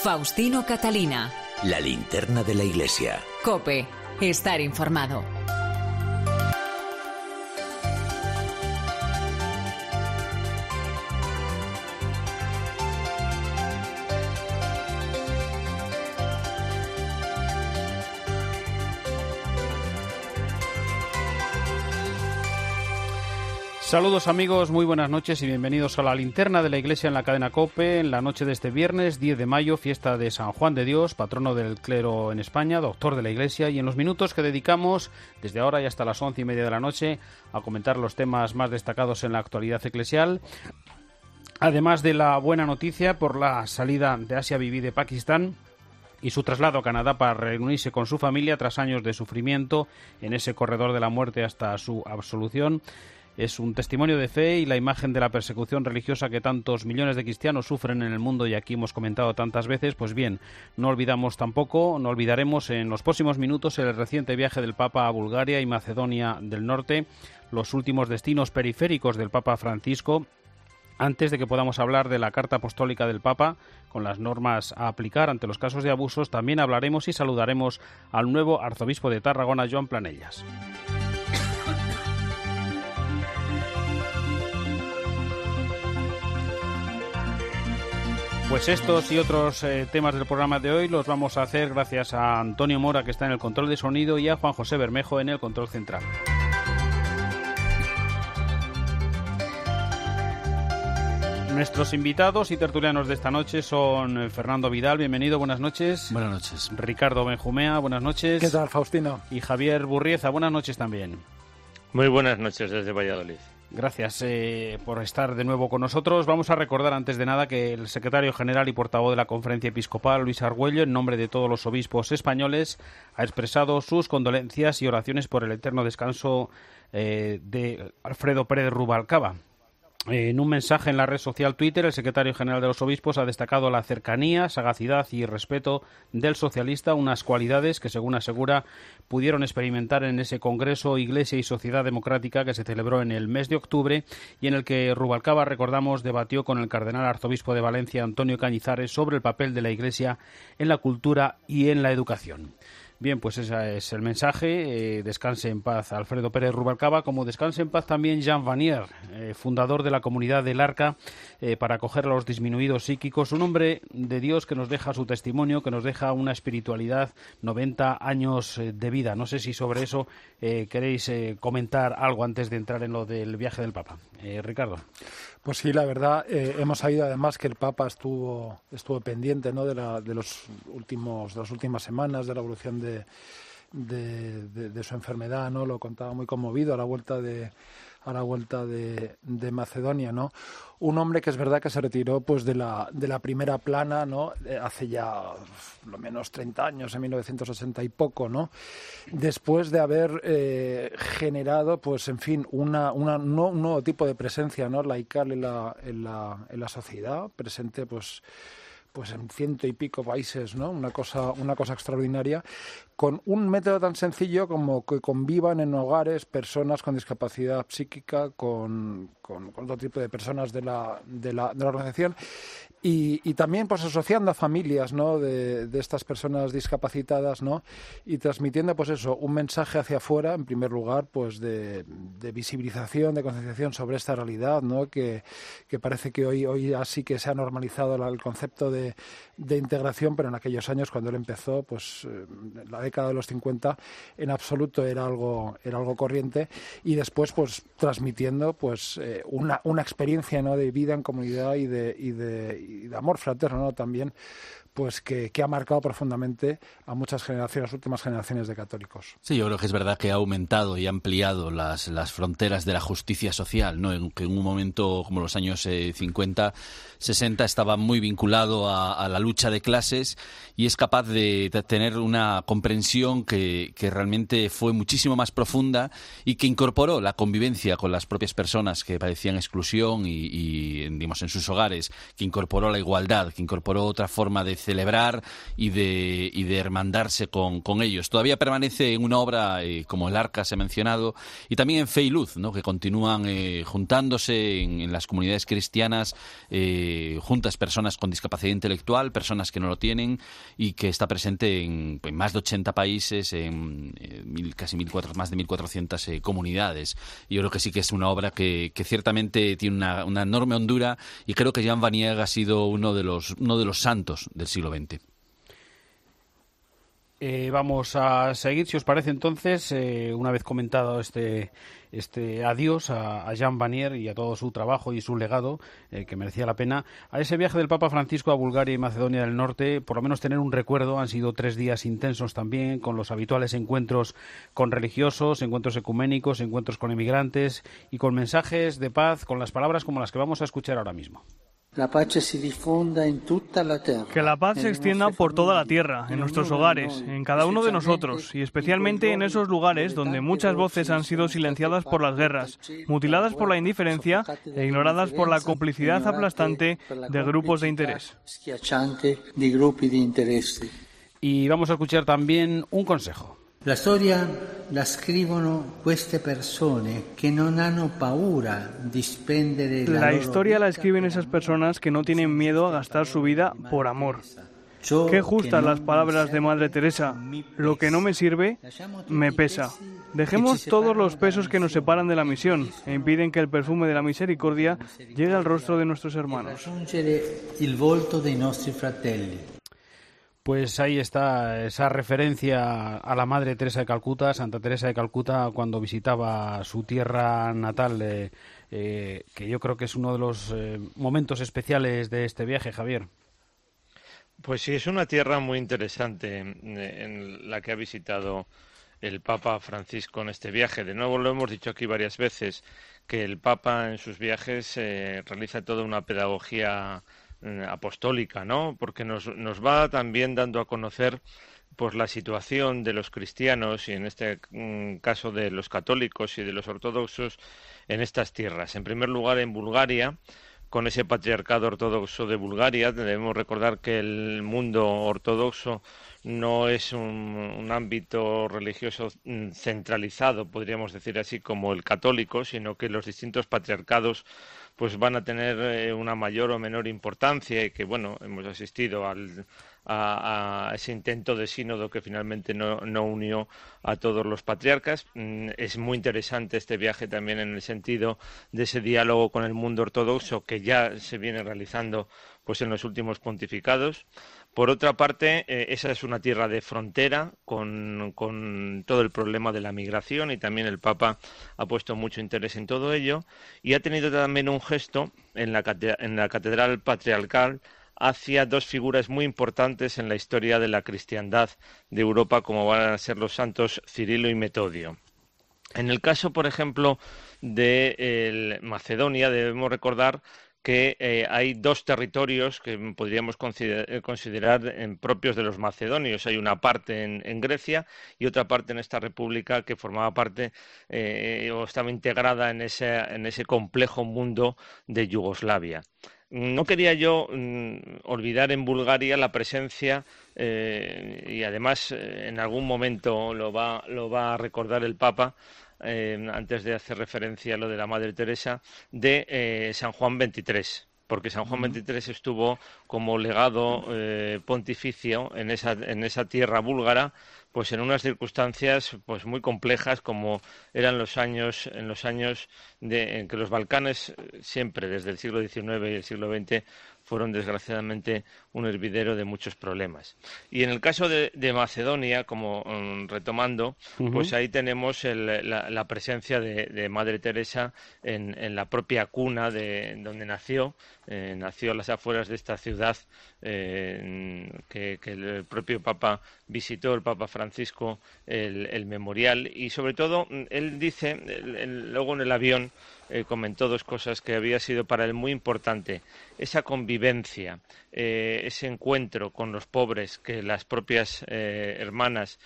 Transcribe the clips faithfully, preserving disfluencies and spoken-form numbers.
Faustino Catalina. La linterna de la iglesia. COPE. Estar informado. Saludos amigos, muy buenas noches y bienvenidos a la linterna de la iglesia en la cadena COPE en la noche de este viernes diez de mayo, fiesta de San Juan de Dios, patrono del clero en España, doctor de la iglesia, y en los minutos que dedicamos desde ahora y hasta las once y media de la noche a comentar los temas más destacados en la actualidad eclesial, además de la buena noticia por la salida de Asia Bibi de Pakistán y su traslado a Canadá para reunirse con su familia tras años de sufrimiento en ese corredor de la muerte hasta su absolución. Es un testimonio de fe y la imagen de la persecución religiosa que tantos millones de cristianos sufren en el mundo y aquí hemos comentado tantas veces. Pues bien, no olvidamos tampoco, no olvidaremos en los próximos minutos el reciente viaje del Papa a Bulgaria y Macedonia del Norte, los últimos destinos periféricos del Papa Francisco. Antes de que podamos hablar de la carta apostólica del Papa, con las normas a aplicar ante los casos de abusos, también hablaremos y saludaremos al nuevo arzobispo de Tarragona, Joan Planellas. Pues estos y otros eh, temas del programa de hoy los vamos a hacer gracias a Antonio Mora, que está en el control de sonido, y a Juan José Bermejo en el control central. Nuestros invitados y tertulianos de esta noche son Fernando Vidal, bienvenido, buenas noches. Buenas noches. Ricardo Benjumea, buenas noches. ¿Qué tal, Faustino? Y Javier Burrieza, buenas noches también. Muy buenas noches desde Valladolid. Gracias eh, por estar de nuevo con nosotros. Vamos a recordar antes de nada que el secretario general y portavoz de la Conferencia Episcopal, Luis Argüello, en nombre de todos los obispos españoles, ha expresado sus condolencias y oraciones por el eterno descanso eh, de Alfredo Pérez Rubalcaba. En un mensaje en la red social Twitter, el secretario general de los obispos ha destacado la cercanía, sagacidad y respeto del socialista, unas cualidades que, según asegura, pudieron experimentar en ese Congreso Iglesia y Sociedad Democrática que se celebró en el mes de octubre y en el que Rubalcaba, recordamos, debatió con el cardenal arzobispo de Valencia, Antonio Cañizares, sobre el papel de la Iglesia en la cultura y en la educación. Bien, pues ese es el mensaje. Eh, descanse en paz Alfredo Pérez Rubalcaba, como descanse en paz también Jean Vanier, eh, fundador de la comunidad del Arca eh, para acoger a los disminuidos psíquicos. Un hombre de Dios que nos deja su testimonio, que nos deja una espiritualidad, noventa años eh, de vida. No sé si sobre eso eh, queréis eh, comentar algo antes de entrar en lo del viaje del Papa. Eh, Ricardo. Pues sí, la verdad, eh, hemos sabido además que el Papa estuvo estuvo pendiente, ¿no?, de, la, de los últimos de las últimas semanas, de la evolución de, de, de, de su enfermedad, ¿no? Lo contaba muy conmovido a la vuelta de a la vuelta de, de Macedonia, ¿no? Un hombre que es verdad que se retiró pues de la de la primera plana, ¿no?, hace ya lo menos treinta años, en mil novecientos ochenta y poco, ¿no? Después de haber eh, generado, pues en fin, una, una no, un nuevo tipo de presencia, ¿no?, laical en la en la en la sociedad, presente pues pues en ciento y pico países, ¿no? Una cosa, una cosa extraordinaria, con un método tan sencillo como que convivan en hogares personas con discapacidad psíquica, con, con, con otro tipo de personas de la, de la, de la organización, y, y también pues asociando a familias, ¿no?, de, de estas personas discapacitadas, ¿no?, y transmitiendo pues eso, un mensaje hacia afuera, en primer lugar, pues de, de visibilización, de concienciación sobre esta realidad, ¿no?, que, que parece que hoy, hoy así que se ha normalizado el concepto de de integración, pero en aquellos años cuando él empezó, pues eh, la década de los cincuenta, en absoluto era algo era algo corriente, y después pues transmitiendo pues eh, una una experiencia, ¿no?, de vida en comunidad y de y de, y de amor fraterno, ¿no?, también, pues que, que ha marcado profundamente a muchas generaciones, las últimas generaciones de católicos. Sí, yo creo que es verdad que ha aumentado y ha ampliado las, las fronteras de la justicia social, ¿no? En que en un momento como los años eh, cincuenta, sesenta estaba muy vinculado a, a la lucha de clases, y es capaz de, de tener una comprensión que, que realmente fue muchísimo más profunda y que incorporó la convivencia con las propias personas que padecían exclusión y, y digamos, en sus hogares, que incorporó la igualdad, que incorporó otra forma de celebrar y de, y de hermandarse con, con ellos. Todavía permanece en una obra eh, como el Arca, se ha mencionado, y también en Fe y Luz, ¿no?, que continúan eh, juntándose en, en las comunidades cristianas, eh, juntas personas con discapacidad intelectual, personas que no lo tienen, y que está presente en, en más de ochenta países, en eh, mil, casi mil cuatrocientas, más de mil cuatrocientas eh, comunidades. Yo creo que sí que es una obra que, que ciertamente tiene una, una enorme hondura, y creo que Jan Vanier ha sido uno de los, uno de los santos del siglo veinte. Eh, vamos a seguir, si os parece, entonces, eh, una vez comentado este este adiós a, a Jan Vanier y a todo su trabajo y su legado, eh, que merecía la pena, a ese viaje del Papa Francisco a Bulgaria y Macedonia del Norte, por lo menos tener un recuerdo. Han sido tres días intensos también, con los habituales encuentros con religiosos, encuentros ecuménicos, encuentros con emigrantes y con mensajes de paz, con las palabras como las que vamos a escuchar ahora mismo. Que la paz se extienda por toda la tierra, en nuestros hogares, en cada uno de nosotros, y especialmente en esos lugares donde muchas voces han sido silenciadas por las guerras, mutiladas por la indiferencia e ignoradas por la complicidad aplastante de grupos de interés. Y vamos a escuchar también un consejo. La storia la scrivono queste persone che non hanno paura di spendere la La loro historia la escriben esas personas que no tienen miedo a gastar su vida por amor. Qué justas las palabras de Madre Teresa. Lo que no me sirve, me pesa. Dejemos todos los pesos que nos separan de la misión e impiden que el perfume de la misericordia llegue al rostro de nuestros hermanos. il volto dei nostri fratelli. Pues ahí está esa referencia a la Madre Teresa de Calcuta, Santa Teresa de Calcuta, cuando visitaba su tierra natal, eh, eh, que yo creo que es uno de los eh, momentos especiales de este viaje, Javier. Pues sí, es una tierra muy interesante en la que ha visitado el Papa Francisco en este viaje. De nuevo, lo hemos dicho aquí varias veces, que el Papa en sus viajes eh, realiza toda una pedagogía apostólica, ¿no? Porque nos, nos va también dando a conocer pues la situación de los cristianos y en este mm, caso de los católicos y de los ortodoxos en estas tierras. En primer lugar, en Bulgaria, con ese patriarcado ortodoxo de Bulgaria. Debemos recordar que el mundo ortodoxo no es un, un ámbito religioso centralizado, podríamos decir así, como el católico, sino que los distintos patriarcados pues van a tener eh, una mayor o menor importancia, y que, bueno, hemos asistido al, a, a ese intento de sínodo que finalmente no, no unió a todos los patriarcas. Mm, es muy interesante este viaje también en el sentido de ese diálogo con el mundo ortodoxo que ya se viene realizando pues en los últimos pontificados. Por otra parte, eh, esa es una tierra de frontera con, con todo el problema de la migración, y también el Papa ha puesto mucho interés en todo ello, y ha tenido también un gesto en la, en la Catedral Patriarcal hacia dos figuras muy importantes en la historia de la cristiandad de Europa, como van a ser los santos Cirilo y Metodio. En el caso, por ejemplo, de eh, Macedonia, debemos recordar que eh, hay dos territorios que podríamos consider considerar en propios de los macedonios. Hay una parte en, en Grecia y otra parte en esta república que formaba parte eh, o estaba integrada en ese, en ese complejo mundo de Yugoslavia. No quería yo mm, olvidar en Bulgaria la presencia, eh, y además eh, en algún momento lo va, lo va a recordar el Papa, Eh, antes de hacer referencia a lo de la Madre Teresa, de eh, San Juan veintitrés, porque San Juan veintitrés estuvo como legado eh, pontificio en esa, en esa tierra búlgara, pues en unas circunstancias pues muy complejas, como eran los años en los años de, en que los Balcanes siempre desde el siglo diecinueve y el siglo veinte fueron desgraciadamente un hervidero de muchos problemas. Y en el caso de, de Macedonia, como um, retomando, uh-huh. pues ahí tenemos el, la, la presencia de, de Madre Teresa en, en la propia cuna de donde nació, eh, nació a las afueras de esta ciudad eh, que, que el propio Papa visitó, el Papa Francisco, Francisco el, el memorial y sobre todo él dice, el, el, luego en el avión eh, comentó dos cosas que había sido para él muy importante, esa convivencia, eh, ese encuentro con los pobres que las propias eh, hermanas,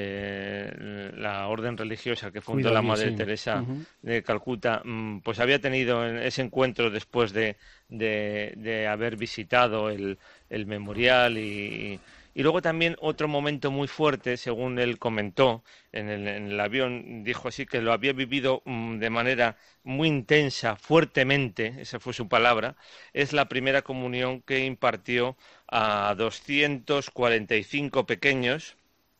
eh, la orden religiosa que fundó Cuida la Madre bien, sí. Teresa uh-huh. de Calcuta, pues había tenido ese encuentro después de, de, de haber visitado el, el memorial y, y luego también otro momento muy fuerte, según él comentó en el, en el avión, dijo así que lo había vivido um, de manera muy intensa, fuertemente, esa fue su palabra, es la primera comunión que impartió a doscientos cuarenta y cinco pequeños.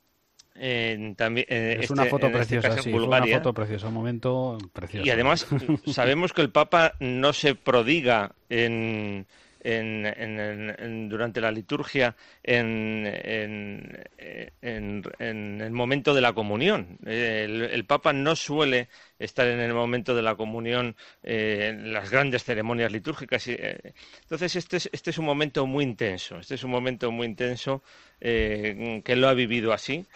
En, también, eh, es este, una foto en preciosa, este sí, fue una foto preciosa, un momento precioso. Y además sabemos que el Papa no se prodiga en, en, en, en durante la liturgia en, en, en, en el momento de la comunión. El, el Papa no suele estar en el momento de la comunión eh, en las grandes ceremonias litúrgicas. Eh. Entonces este es, este es un momento muy intenso, este es un momento muy intenso eh, que él lo ha vivido así.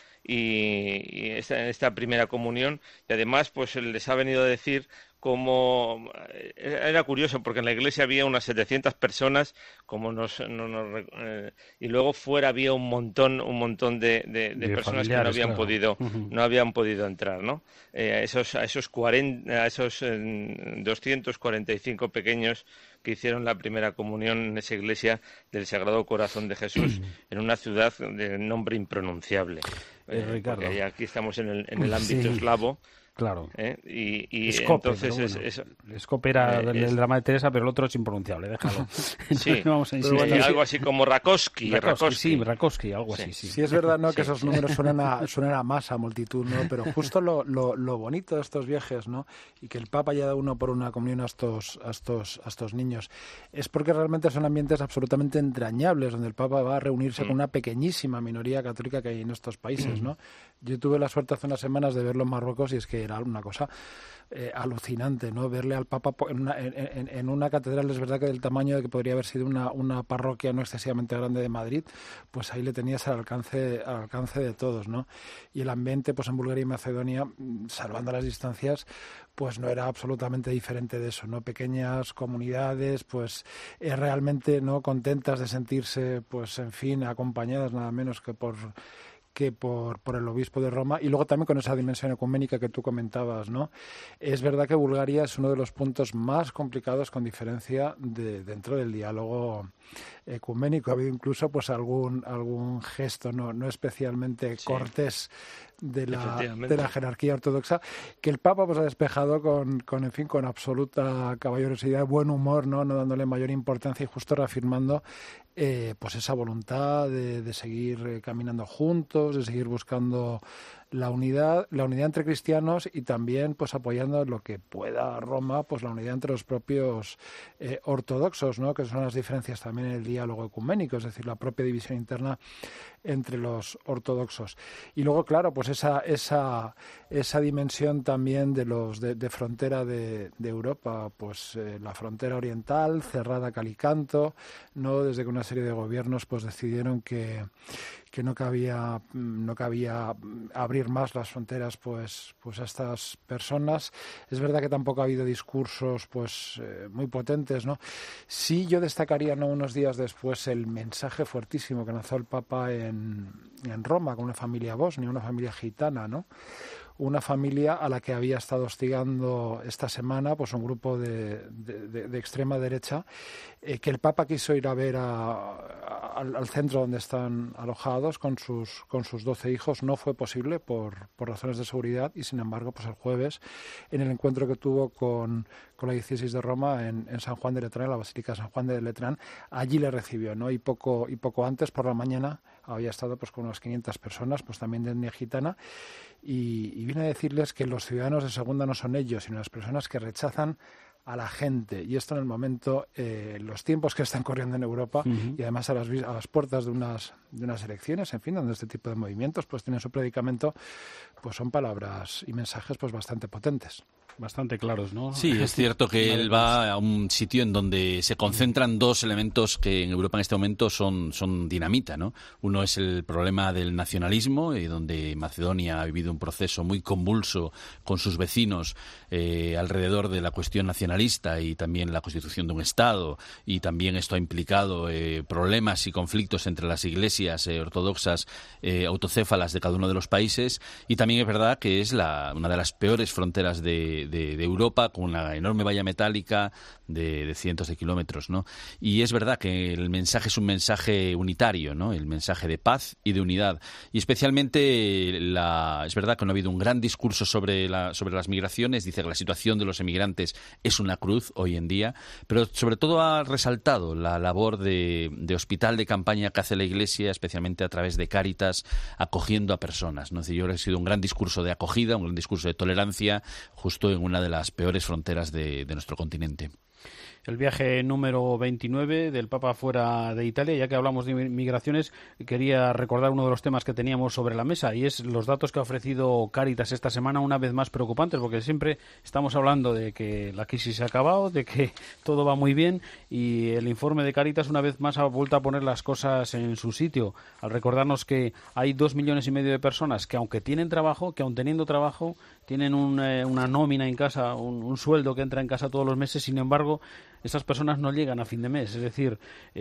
Y, y esta, esta primera comunión y además pues les ha venido a decir como era curioso porque en la iglesia había unas setecientas personas como nos, no, nos eh, y luego fuera había un montón un montón de, de, de, de personas que no habían claro. podido uh-huh. no habían podido entrar, ¿no? Eh, a esos a esos cuarenta a esos eh, doscientos cuarenta y cinco pequeños que hicieron la primera comunión en esa iglesia del Sagrado Corazón de Jesús en una ciudad de nombre impronunciable. Eh, Ricardo. Porque aquí estamos en el, en el ámbito sí. eslavo. Claro. ¿Eh? Y, y Escope, entonces bueno. es, es, Escope era eh, del, del drama de Teresa, pero el otro es impronunciable, déjalo. Sí, no vamos a insistir. Sí, algo así como Rakowski. Rakowski, Rakowski. Sí, Rakowski, algo sí. así, sí. Sí, es verdad, ¿no? Sí. Que esos números suenan a, suenan a masa, a multitud, ¿no? Pero justo lo, lo, lo bonito de estos viajes, ¿no? Y que el Papa haya dado uno por una comunión a estos, a estos, a estos niños, es porque realmente son ambientes absolutamente entrañables, donde el Papa va a reunirse mm. con una pequeñísima minoría católica que hay en estos países, ¿no? Yo tuve la suerte hace unas semanas de verlo en Marruecos y es que era una cosa eh, alucinante, ¿no? Verle al Papa en una, en, en una catedral, es verdad que del tamaño de que podría haber sido una, una parroquia no excesivamente grande de Madrid, pues ahí le tenías al alcance, al alcance de todos, ¿no? Y el ambiente, pues en Bulgaria y Macedonia, salvando las distancias, pues no era absolutamente diferente de eso, ¿no? Pequeñas comunidades, pues eh, realmente no contentas de sentirse, pues en fin, acompañadas nada menos que por que por, por el obispo de Roma, y luego también con esa dimensión ecuménica que tú comentabas, ¿no? Es verdad que Bulgaria es uno de los puntos más complicados, con diferencia, de, dentro del diálogo ecuménico. Ha habido incluso pues algún algún gesto no, no especialmente sí. cortés de la, de la jerarquía ortodoxa, que el Papa pues ha despejado con, con en fin, con absoluta caballerosidad, buen humor, no, no dándole mayor importancia y justo reafirmando eh, pues esa voluntad de, de seguir eh, caminando juntos, de seguir buscando la unidad, la unidad entre cristianos y también pues apoyando lo que pueda Roma, pues la unidad entre los propios eh, ortodoxos, ¿no? Que son las diferencias también en el diálogo ecuménico, es decir, la propia división interna entre los ortodoxos. Y luego, claro, pues esa esa esa dimensión también de los de, de frontera de, de Europa, pues eh, la frontera oriental cerrada a cal y canto, no, desde que una serie de gobiernos pues decidieron que que no cabía no cabía abrir más las fronteras pues pues a estas personas. Es verdad que tampoco ha habido discursos pues eh, muy potentes, ¿no? Sí, yo destacaría, ¿no?, unos días después el mensaje fuertísimo que lanzó el Papa en, en Roma con una familia bosnia, una familia gitana, ¿no? Una familia a la que había estado hostigando esta semana pues un grupo de, de, de, de extrema derecha, eh, que el Papa quiso ir a ver a, a, al, al centro donde están alojados con sus con sus doce hijos. No fue posible por, por razones de seguridad y, sin embargo, pues el jueves, en el encuentro que tuvo con, con la diócesis de Roma en, en San Juan de Letrán, en la Basílica de San Juan de Letrán, allí le recibió, ¿no? Y poco y poco antes, por la mañana, había estado pues con unas quinientas personas, pues también de etnia gitana, y, y vine a decirles que los ciudadanos de segunda no son ellos, sino las personas que rechazan a la gente, y esto en el momento, eh, los tiempos que están corriendo en Europa, uh-huh. y además a las, a las puertas de unas de unas elecciones, en fin, donde este tipo de movimientos pues tienen su predicamento, pues son palabras y mensajes pues bastante potentes. bastante claros, ¿no? Sí, es cierto que él va a un sitio en donde se concentran dos elementos que en Europa en este momento son, son dinamita, ¿no? Uno es el problema del nacionalismo, eh, donde Macedonia ha vivido un proceso muy convulso con sus vecinos eh, alrededor de la cuestión nacionalista y también la constitución de un Estado, y también esto ha implicado eh, problemas y conflictos entre las iglesias eh, ortodoxas eh, autocéfalas de cada uno de los países, y también es verdad que es la, una de las peores fronteras de De, de Europa, con una enorme valla metálica de, de cientos de kilómetros, ¿no? Y es verdad que el mensaje es un mensaje unitario, ¿no? El mensaje de paz y de unidad. Y especialmente la, es verdad que no ha habido un gran discurso sobre, la, sobre las migraciones. Dice que la situación de los emigrantes es una cruz hoy en día, pero sobre todo ha resaltado la labor de, de hospital de campaña que hace la Iglesia, especialmente a través de Cáritas, acogiendo a personas, ¿no? Es decir, yo creo que ha sido un gran discurso de acogida, un gran discurso de tolerancia, justo en una de las peores fronteras de, de nuestro continente. El viaje número veintinueve del Papa fuera de Italia. Ya que hablamos de migraciones, quería recordar uno de los temas que teníamos sobre la mesa, y es los datos que ha ofrecido Cáritas esta semana, una vez más preocupantes, porque siempre estamos hablando de que la crisis se ha acabado, de que todo va muy bien, y el informe de Cáritas una vez más ha vuelto a poner las cosas en su sitio, al recordarnos que hay dos millones y medio de personas que, aunque tienen trabajo, que aun teniendo trabajo, tienen un, eh, una nómina en casa, un, un sueldo que entra en casa todos los meses. Sin embargo, esas personas no llegan a fin de mes. Es decir,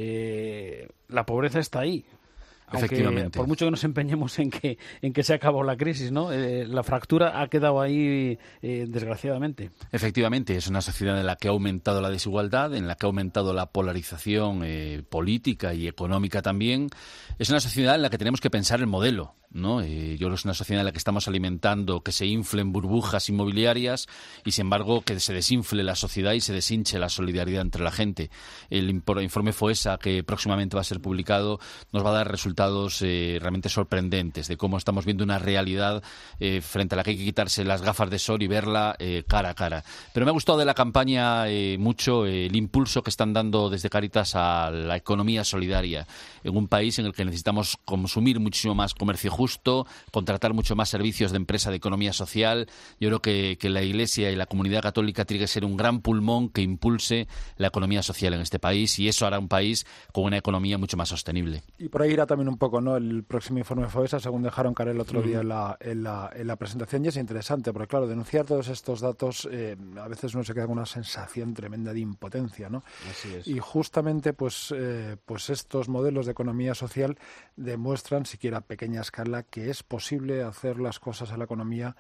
eh, la pobreza está ahí. Aunque, por mucho que nos empeñemos en que en que se acabó la crisis, ¿no? Eh, la fractura ha quedado ahí, eh, desgraciadamente. Efectivamente, es una sociedad en la que ha aumentado la desigualdad, en la que ha aumentado la polarización eh, política y económica también. Es una sociedad en la que tenemos que pensar el modelo, ¿no? Eh, yo creo que es una sociedad en la que estamos alimentando que se inflen burbujas inmobiliarias y, sin embargo, que se desinfle la sociedad y se deshinche la solidaridad entre la gente. El informe FOESA, que próximamente va a ser publicado, nos va a dar resultados Eh, realmente sorprendentes de cómo estamos viendo una realidad eh, frente a la que hay que quitarse las gafas de sol y verla eh, cara a cara. Pero me ha gustado de la campaña eh, mucho eh, el impulso que están dando desde Cáritas a la economía solidaria en un país en el que necesitamos consumir muchísimo más comercio justo, contratar mucho más servicios de empresa de economía social. Yo creo que, que la Iglesia y la comunidad católica tiene que ser un gran pulmón que impulse la economía social en este país, y eso hará un país con una economía mucho más sostenible. Y por ahí irá también un poco, ¿no?, el próximo informe FOESA, según dejaron caer el otro día en la, en la, en la presentación, y es interesante, porque claro, denunciar todos estos datos, eh, a veces uno se queda con una sensación tremenda de impotencia, ¿no? Así es. Y justamente, pues, eh, pues estos modelos de economía social demuestran, siquiera a pequeña escala, que es posible hacer las cosas en la economía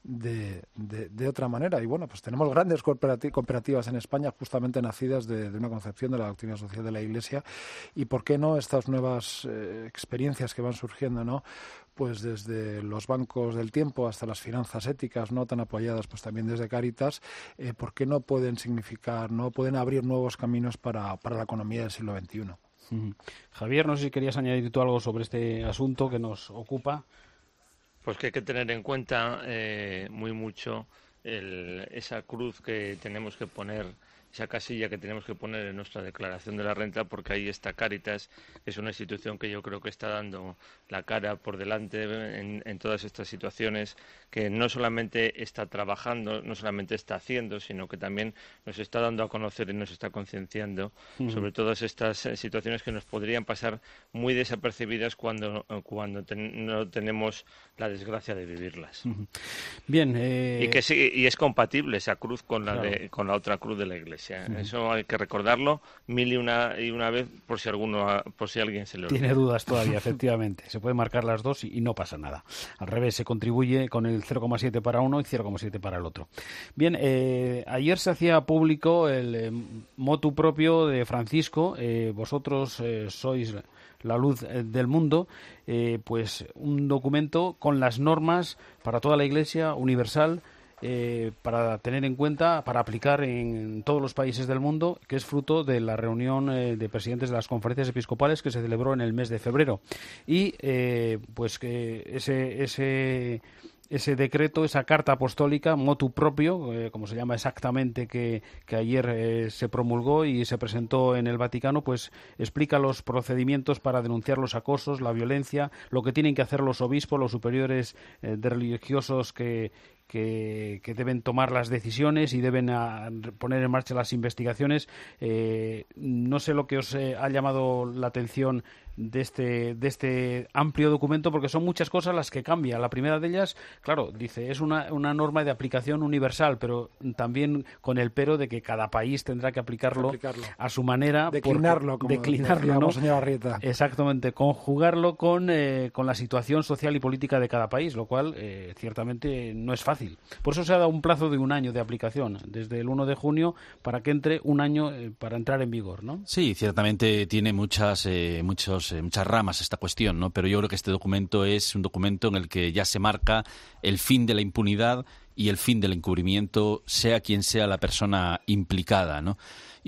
De, de, de otra manera. Y bueno, pues tenemos grandes cooperativas en España, justamente nacidas de, de una concepción de la doctrina social de la Iglesia, y por qué no estas nuevas eh, experiencias que van surgiendo, ¿no?, pues desde los bancos del tiempo hasta las finanzas éticas, no tan apoyadas pues también desde Cáritas, eh, por qué no pueden significar, no pueden abrir nuevos caminos para, para la economía del siglo veintiuno. Uh-huh. Javier, no sé si querías añadir tú algo sobre este asunto que nos ocupa. Pues que hay que tener en cuenta eh, muy mucho el, esa cruz que tenemos que poner, esa casilla que tenemos que poner en nuestra declaración de la renta, porque ahí está Cáritas, que es una institución que yo creo que está dando la cara por delante en, en todas estas situaciones, que no solamente está trabajando, no solamente está haciendo, sino que también nos está dando a conocer y nos está concienciando uh-huh. sobre todas estas eh, situaciones que nos podrían pasar muy desapercibidas cuando, cuando ten, no tenemos la desgracia de vivirlas. Uh-huh. Bien. Eh... Y, que sí, y es compatible esa cruz con la, claro. de, con la otra cruz de la Iglesia. Uh-huh. Eso hay que recordarlo mil y una, y una vez por si, alguno, por si alguien se le olvida. Tiene dudas todavía, efectivamente. Se puede marcar las dos y, y no pasa nada. Al revés, se contribuye con el cero coma siete para uno y cero coma siete para el otro. Bien, eh, ayer se hacía público el eh, motu propio de Francisco. Eh, vosotros eh, sois la luz del mundo, eh, pues un documento con las normas para toda la Iglesia universal, eh, para tener en cuenta, para aplicar en todos los países del mundo, que es fruto de la reunión eh, de presidentes de las conferencias episcopales que se celebró en el mes de febrero. Y eh, pues que ese ese ese decreto, esa carta apostólica, motu propio, eh, como se llama exactamente, que, que ayer eh, se promulgó y se presentó en el Vaticano, pues explica los procedimientos para denunciar los acosos, la violencia, lo que tienen que hacer los obispos, los superiores eh, de religiosos que que, que deben tomar las decisiones y deben a, poner en marcha las investigaciones. Eh, no sé lo que os eh, ha llamado la atención de este de este amplio documento, porque son muchas cosas las que cambian. La primera de ellas, claro, dice, es una, una norma de aplicación universal, pero también con el pero de que cada país tendrá que aplicarlo, aplicarlo. a su manera. Declinarlo, porque, como declinarlo, ¿no? señora Arrieta. Exactamente, conjugarlo con, eh, con la situación social y política de cada país, lo cual eh, ciertamente no es fácil. Por eso se ha dado un plazo de un año de aplicación, desde el uno de junio, para que entre un año eh, para entrar en vigor, ¿no? Sí, ciertamente tiene muchas, eh, muchos muchas ramas esta cuestión, ¿no? Pero yo creo que este documento es un documento en el que ya se marca el fin de la impunidad y el fin del encubrimiento, sea quien sea la persona implicada, ¿no?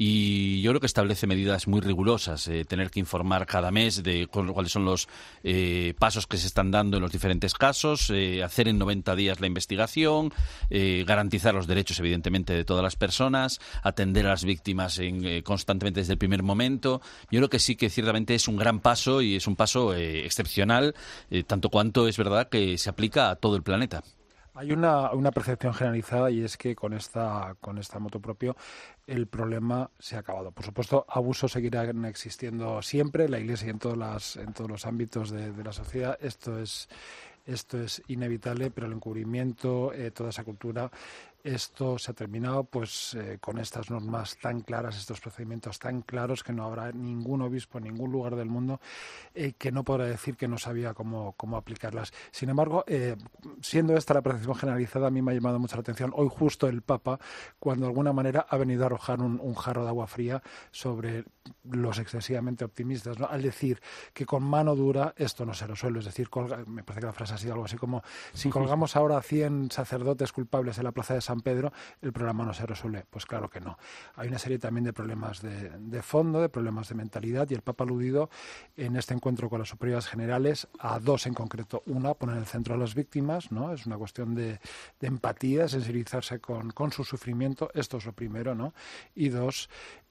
Y yo creo que establece medidas muy rigurosas, eh, tener que informar cada mes de cuáles son los eh, pasos que se están dando en los diferentes casos, eh, hacer en noventa días la investigación, eh, garantizar los derechos, evidentemente, de todas las personas, atender a las víctimas en, eh, constantemente desde el primer momento. Yo creo que sí que ciertamente es un gran paso y es un paso eh, excepcional, eh, tanto cuanto es verdad que se aplica a todo el planeta. Hay una, una percepción generalizada, y es que con esta con esta moto propio el problema se ha acabado. Por supuesto, abusos seguirán existiendo siempre, en la Iglesia y en todos las, en todos los ámbitos de, de la sociedad. Esto es esto es inevitable, pero el encubrimiento, eh, toda esa cultura, esto se ha terminado pues eh, con estas normas tan claras, estos procedimientos tan claros, que no habrá ningún obispo en ningún lugar del mundo eh, que no podrá decir que no sabía cómo, cómo aplicarlas. Sin embargo, eh, siendo esta la percepción generalizada, a mí me ha llamado mucho la atención hoy justo el Papa, cuando de alguna manera ha venido a arrojar un, un jarro de agua fría sobre los excesivamente optimistas, ¿no? Al decir que con mano dura esto no se resuelve. Es decir, colga, me parece que la frase ha sido algo así como: si colgamos ahora a cien sacerdotes culpables en la plaza de San Pedro, el problema no se resuelve. Pues claro que no. Hay una serie también de problemas de, de fondo, de problemas de mentalidad, y el Papa ha aludido en este encuentro con las superioridades generales a dos en concreto. Una, poner en el centro a las víctimas, ¿no? Es una cuestión de, de empatía, sensibilizarse con, con su sufrimiento. Esto es lo primero, ¿no? Y dos,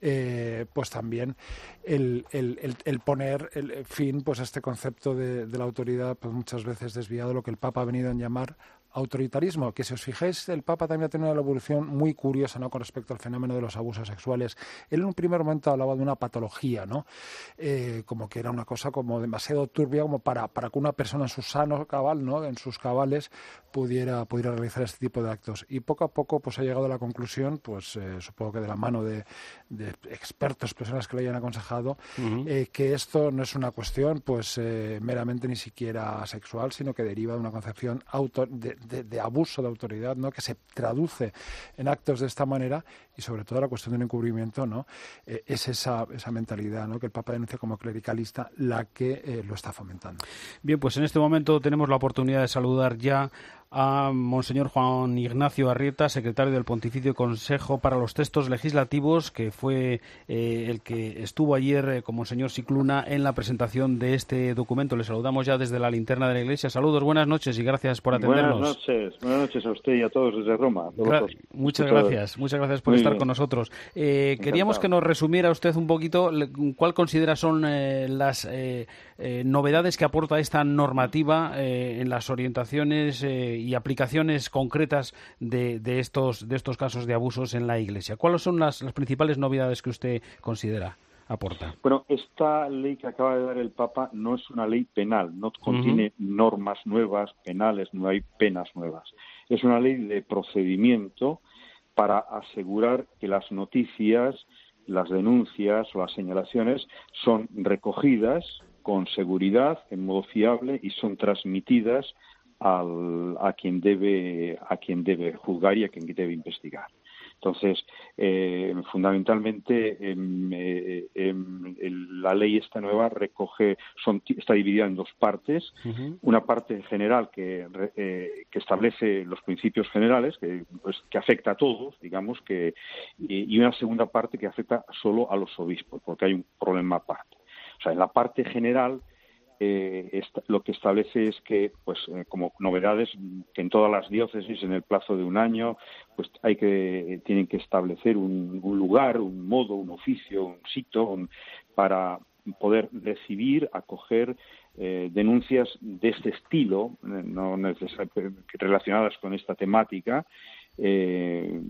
eh, pues también el, el, el, el poner el fin pues a este concepto de, de la autoridad, pues muchas veces desviado, lo que el Papa ha venido a llamar autoritarismo, que si os fijáis, el Papa también ha tenido una evolución muy curiosa, ¿no?, con respecto al fenómeno de los abusos sexuales. Él en un primer momento hablaba de una patología, ¿no?, eh, como que era una cosa como demasiado turbia como para, para que una persona en su sano cabal, ¿no?, en sus cabales, pudiera, pudiera realizar este tipo de actos. Y poco a poco pues ha llegado a la conclusión, pues eh, supongo que de la mano de, de expertos, personas que le hayan aconsejado, uh-huh. eh, que esto no es una cuestión pues eh, meramente ni siquiera sexual, sino que deriva de una concepción auto, de, De, de abuso de autoridad, ¿no?, que se traduce en actos de esta manera, y sobre todo la cuestión del encubrimiento, ¿no?, eh, es esa, esa mentalidad, ¿no?, que el Papa denuncia como clericalista, la que eh, lo está fomentando. Bien, pues en este momento tenemos la oportunidad de saludar ya a Monseñor Juan Ignacio Arrieta, secretario del Pontificio Consejo para los Textos Legislativos, que fue eh, el que estuvo ayer eh, con Monseñor Scicluna en la presentación de este documento. Le saludamos ya desde la linterna de la Iglesia. Saludos, buenas noches y gracias por atendernos. Buenas noches, buenas noches a usted y a todos desde Roma. Gra- muchas gracias, muchas gracias por Muy estar bien. con nosotros. Eh, queríamos que nos resumiera usted un poquito cuál considera son eh, las eh, eh, novedades que aporta esta normativa eh, en las orientaciones eh, y aplicaciones concretas de, de estos de estos casos de abusos en la Iglesia. ¿Cuáles son las, las principales novedades que usted considera aporta? Bueno, esta ley que acaba de dar el Papa no es una ley penal, no contiene uh-huh. normas nuevas, penales, no hay penas nuevas. Es una ley de procedimiento para asegurar que las noticias, las denuncias o las señalaciones son recogidas con seguridad, en modo fiable, y son transmitidas Al, a quien debe a quien debe juzgar y a quien debe investigar. Entonces, eh, fundamentalmente, eh, eh, la ley esta nueva recoge, son, está dividida en dos partes. Uh-huh. Una parte general que, eh, que establece los principios generales, que, pues, que afecta a todos, digamos, que y, y una segunda parte que afecta solo a los obispos, porque hay un problema aparte. O sea, en la parte general, Eh, esta, lo que establece es que, pues, eh, como novedades, que en todas las diócesis, en el plazo de un año, pues hay que eh, tienen que establecer un, un lugar, un modo, un oficio, un sitio un, para poder recibir, acoger eh, denuncias de este estilo, eh, no necesariamente relacionadas con esta temática, eh,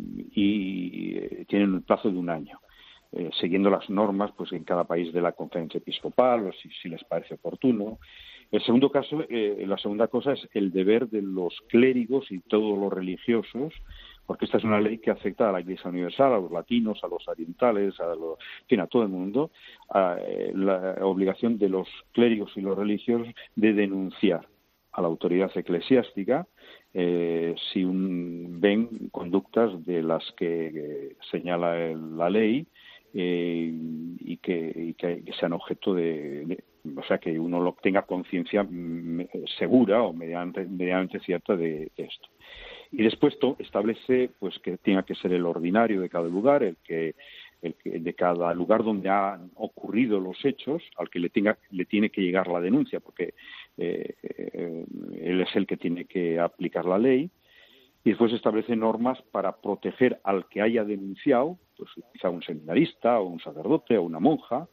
y eh, tienen un plazo de un año. Eh, siguiendo las normas pues en cada país de la conferencia episcopal, o si, si les parece oportuno. El segundo caso, eh, la segunda cosa es el deber de los clérigos y todos los religiosos, porque esta es una ley que afecta a la Iglesia Universal, a los latinos, a los orientales, a, los, en fin, a todo el mundo, a, eh, la obligación de los clérigos y los religiosos de denunciar a la autoridad eclesiástica eh, si un, ven conductas de las que eh, señala el, la ley, Eh, y, que, y que, que sean objeto de, de, o sea, que uno lo tenga conciencia segura o mediante, mediante cierta de, de esto. Y después to, establece pues que tenga que ser el ordinario de cada lugar, el que, el que de cada lugar donde han ocurrido los hechos, al que le tenga le tiene que llegar la denuncia, porque eh, eh, él es el que tiene que aplicar la ley. Y después establece normas para proteger al que haya denunciado, pues quizá un seminarista o un sacerdote o una monja,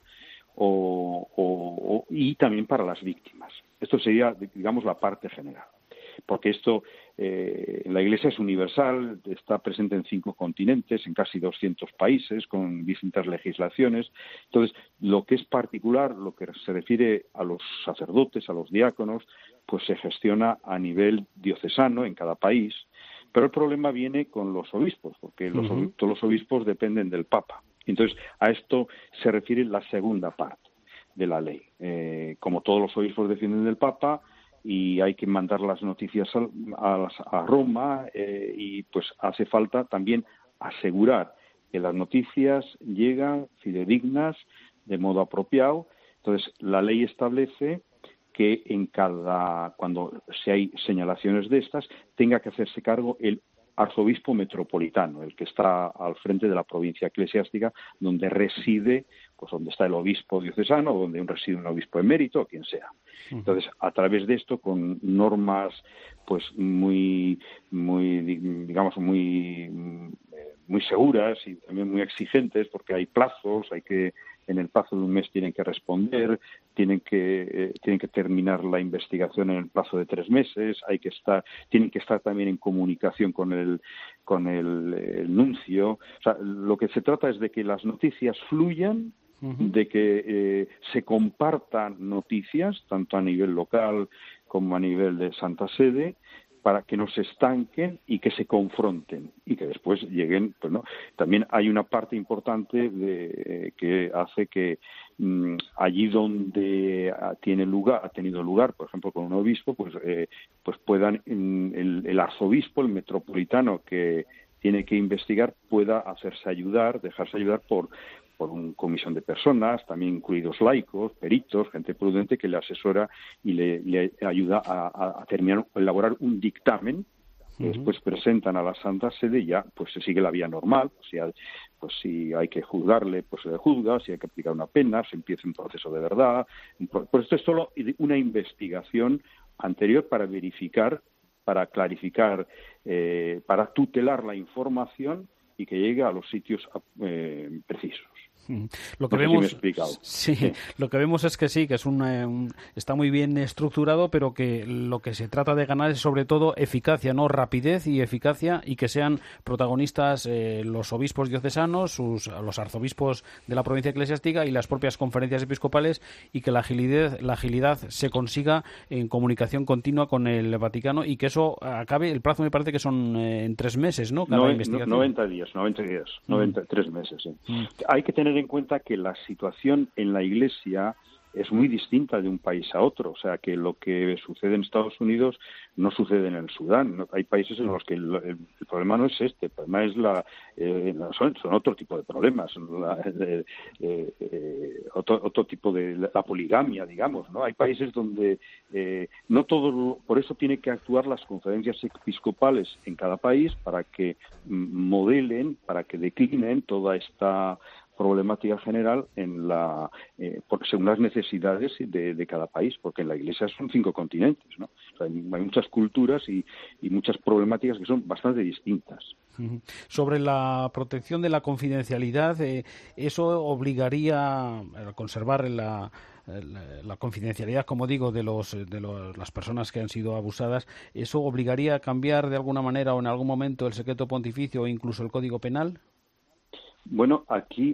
o, o, o, y también para las víctimas. Esto sería, digamos, la parte general. Porque esto, eh, la Iglesia es universal, está presente en cinco continentes, en casi doscientos países, con distintas legislaciones. Entonces, lo que es particular, lo que se refiere a los sacerdotes, a los diáconos, pues se gestiona a nivel diocesano en cada país. Pero el problema viene con los obispos, porque los, uh-huh. todos los obispos dependen del Papa. Entonces, a esto se refiere la segunda parte de la ley. Eh, como todos los obispos dependen del Papa y hay que mandar las noticias a, a, a Roma, eh, y pues hace falta también asegurar que las noticias llegan fidedignas, de modo apropiado. Entonces, la ley establece que en cada, cuando si hay señalaciones de estas, tenga que hacerse cargo el arzobispo metropolitano, el que está al frente de la provincia eclesiástica, donde reside, pues donde está el obispo diocesano, o donde reside un obispo emérito, o quien sea. Entonces, a través de esto, con normas, pues muy, muy, digamos, muy, muy seguras y también muy exigentes, porque hay plazos, hay que en el plazo de un mes tienen que responder, tienen que eh, tienen que terminar la investigación en el plazo de tres meses, hay que estar, tienen que estar también en comunicación con el con el, el nuncio. O sea, lo que se trata es de que las noticias fluyan, uh-huh. de que eh, se compartan noticias tanto a nivel local como a nivel de Santa Sede, para que no se estanquen y que se confronten y que después lleguen, pues no. También hay una parte importante de, eh, que hace que mmm, allí donde tiene lugar, ha tenido lugar, por ejemplo, con un obispo, pues, eh, pues puedan mm, el, el arzobispo, el metropolitano que tiene que investigar, pueda hacerse ayudar, dejarse ayudar por por una comisión de personas, también incluidos laicos, peritos, gente prudente que le asesora y le, le ayuda a, a terminar, a elaborar un dictamen que uh-huh. después presentan a la Santa Sede y ya pues se sigue la vía normal. Pues si hay, pues si hay que juzgarle, pues se le juzga, si hay que aplicar una pena, se empieza un proceso de verdad. Pues esto es solo una investigación anterior para verificar, para clarificar, eh, para tutelar la información y que llegue a los sitios eh, precisos. Lo que no sé vemos, si me he explicado. Sí, sí, lo que vemos es que sí, que es un, un está muy bien estructurado, pero que lo que se trata de ganar es sobre todo eficacia, no rapidez y eficacia, y que sean protagonistas eh, los obispos diocesanos, sus, los arzobispos de la provincia eclesiástica y las propias conferencias episcopales, y que la agilidad, la agilidad se consiga en comunicación continua con el Vaticano y que eso acabe. El plazo me parece que son eh, en tres meses, ¿no? Cada no, investigación. noventa días, noventa días, mm. noventa, tres meses. Sí. Mm. Hay que tener en cuenta que la situación en la Iglesia es muy distinta de un país a otro. O sea, que lo que sucede en Estados Unidos no sucede en el Sudán. No, hay países en los que el, el, el problema no es este, el problema es la, eh, son, son otro tipo de problemas, la, eh, eh, otro, otro tipo de la poligamia, digamos, ¿no? Hay países donde eh, no todo, por eso tiene que actuar las conferencias episcopales en cada país para que modelen, para que declinen toda esta problemática general en la, eh, por, según las necesidades de, de cada país, porque en la Iglesia son cinco continentes, ¿no? O sea, hay, hay muchas culturas y, y muchas problemáticas que son bastante distintas. Sobre la protección de la confidencialidad, eh, ¿eso obligaría a conservar la, la, la confidencialidad, como digo, de, los, de los, las personas que han sido abusadas? ¿Eso obligaría a cambiar de alguna manera o en algún momento el secreto pontificio o incluso el Código Penal? Bueno, aquí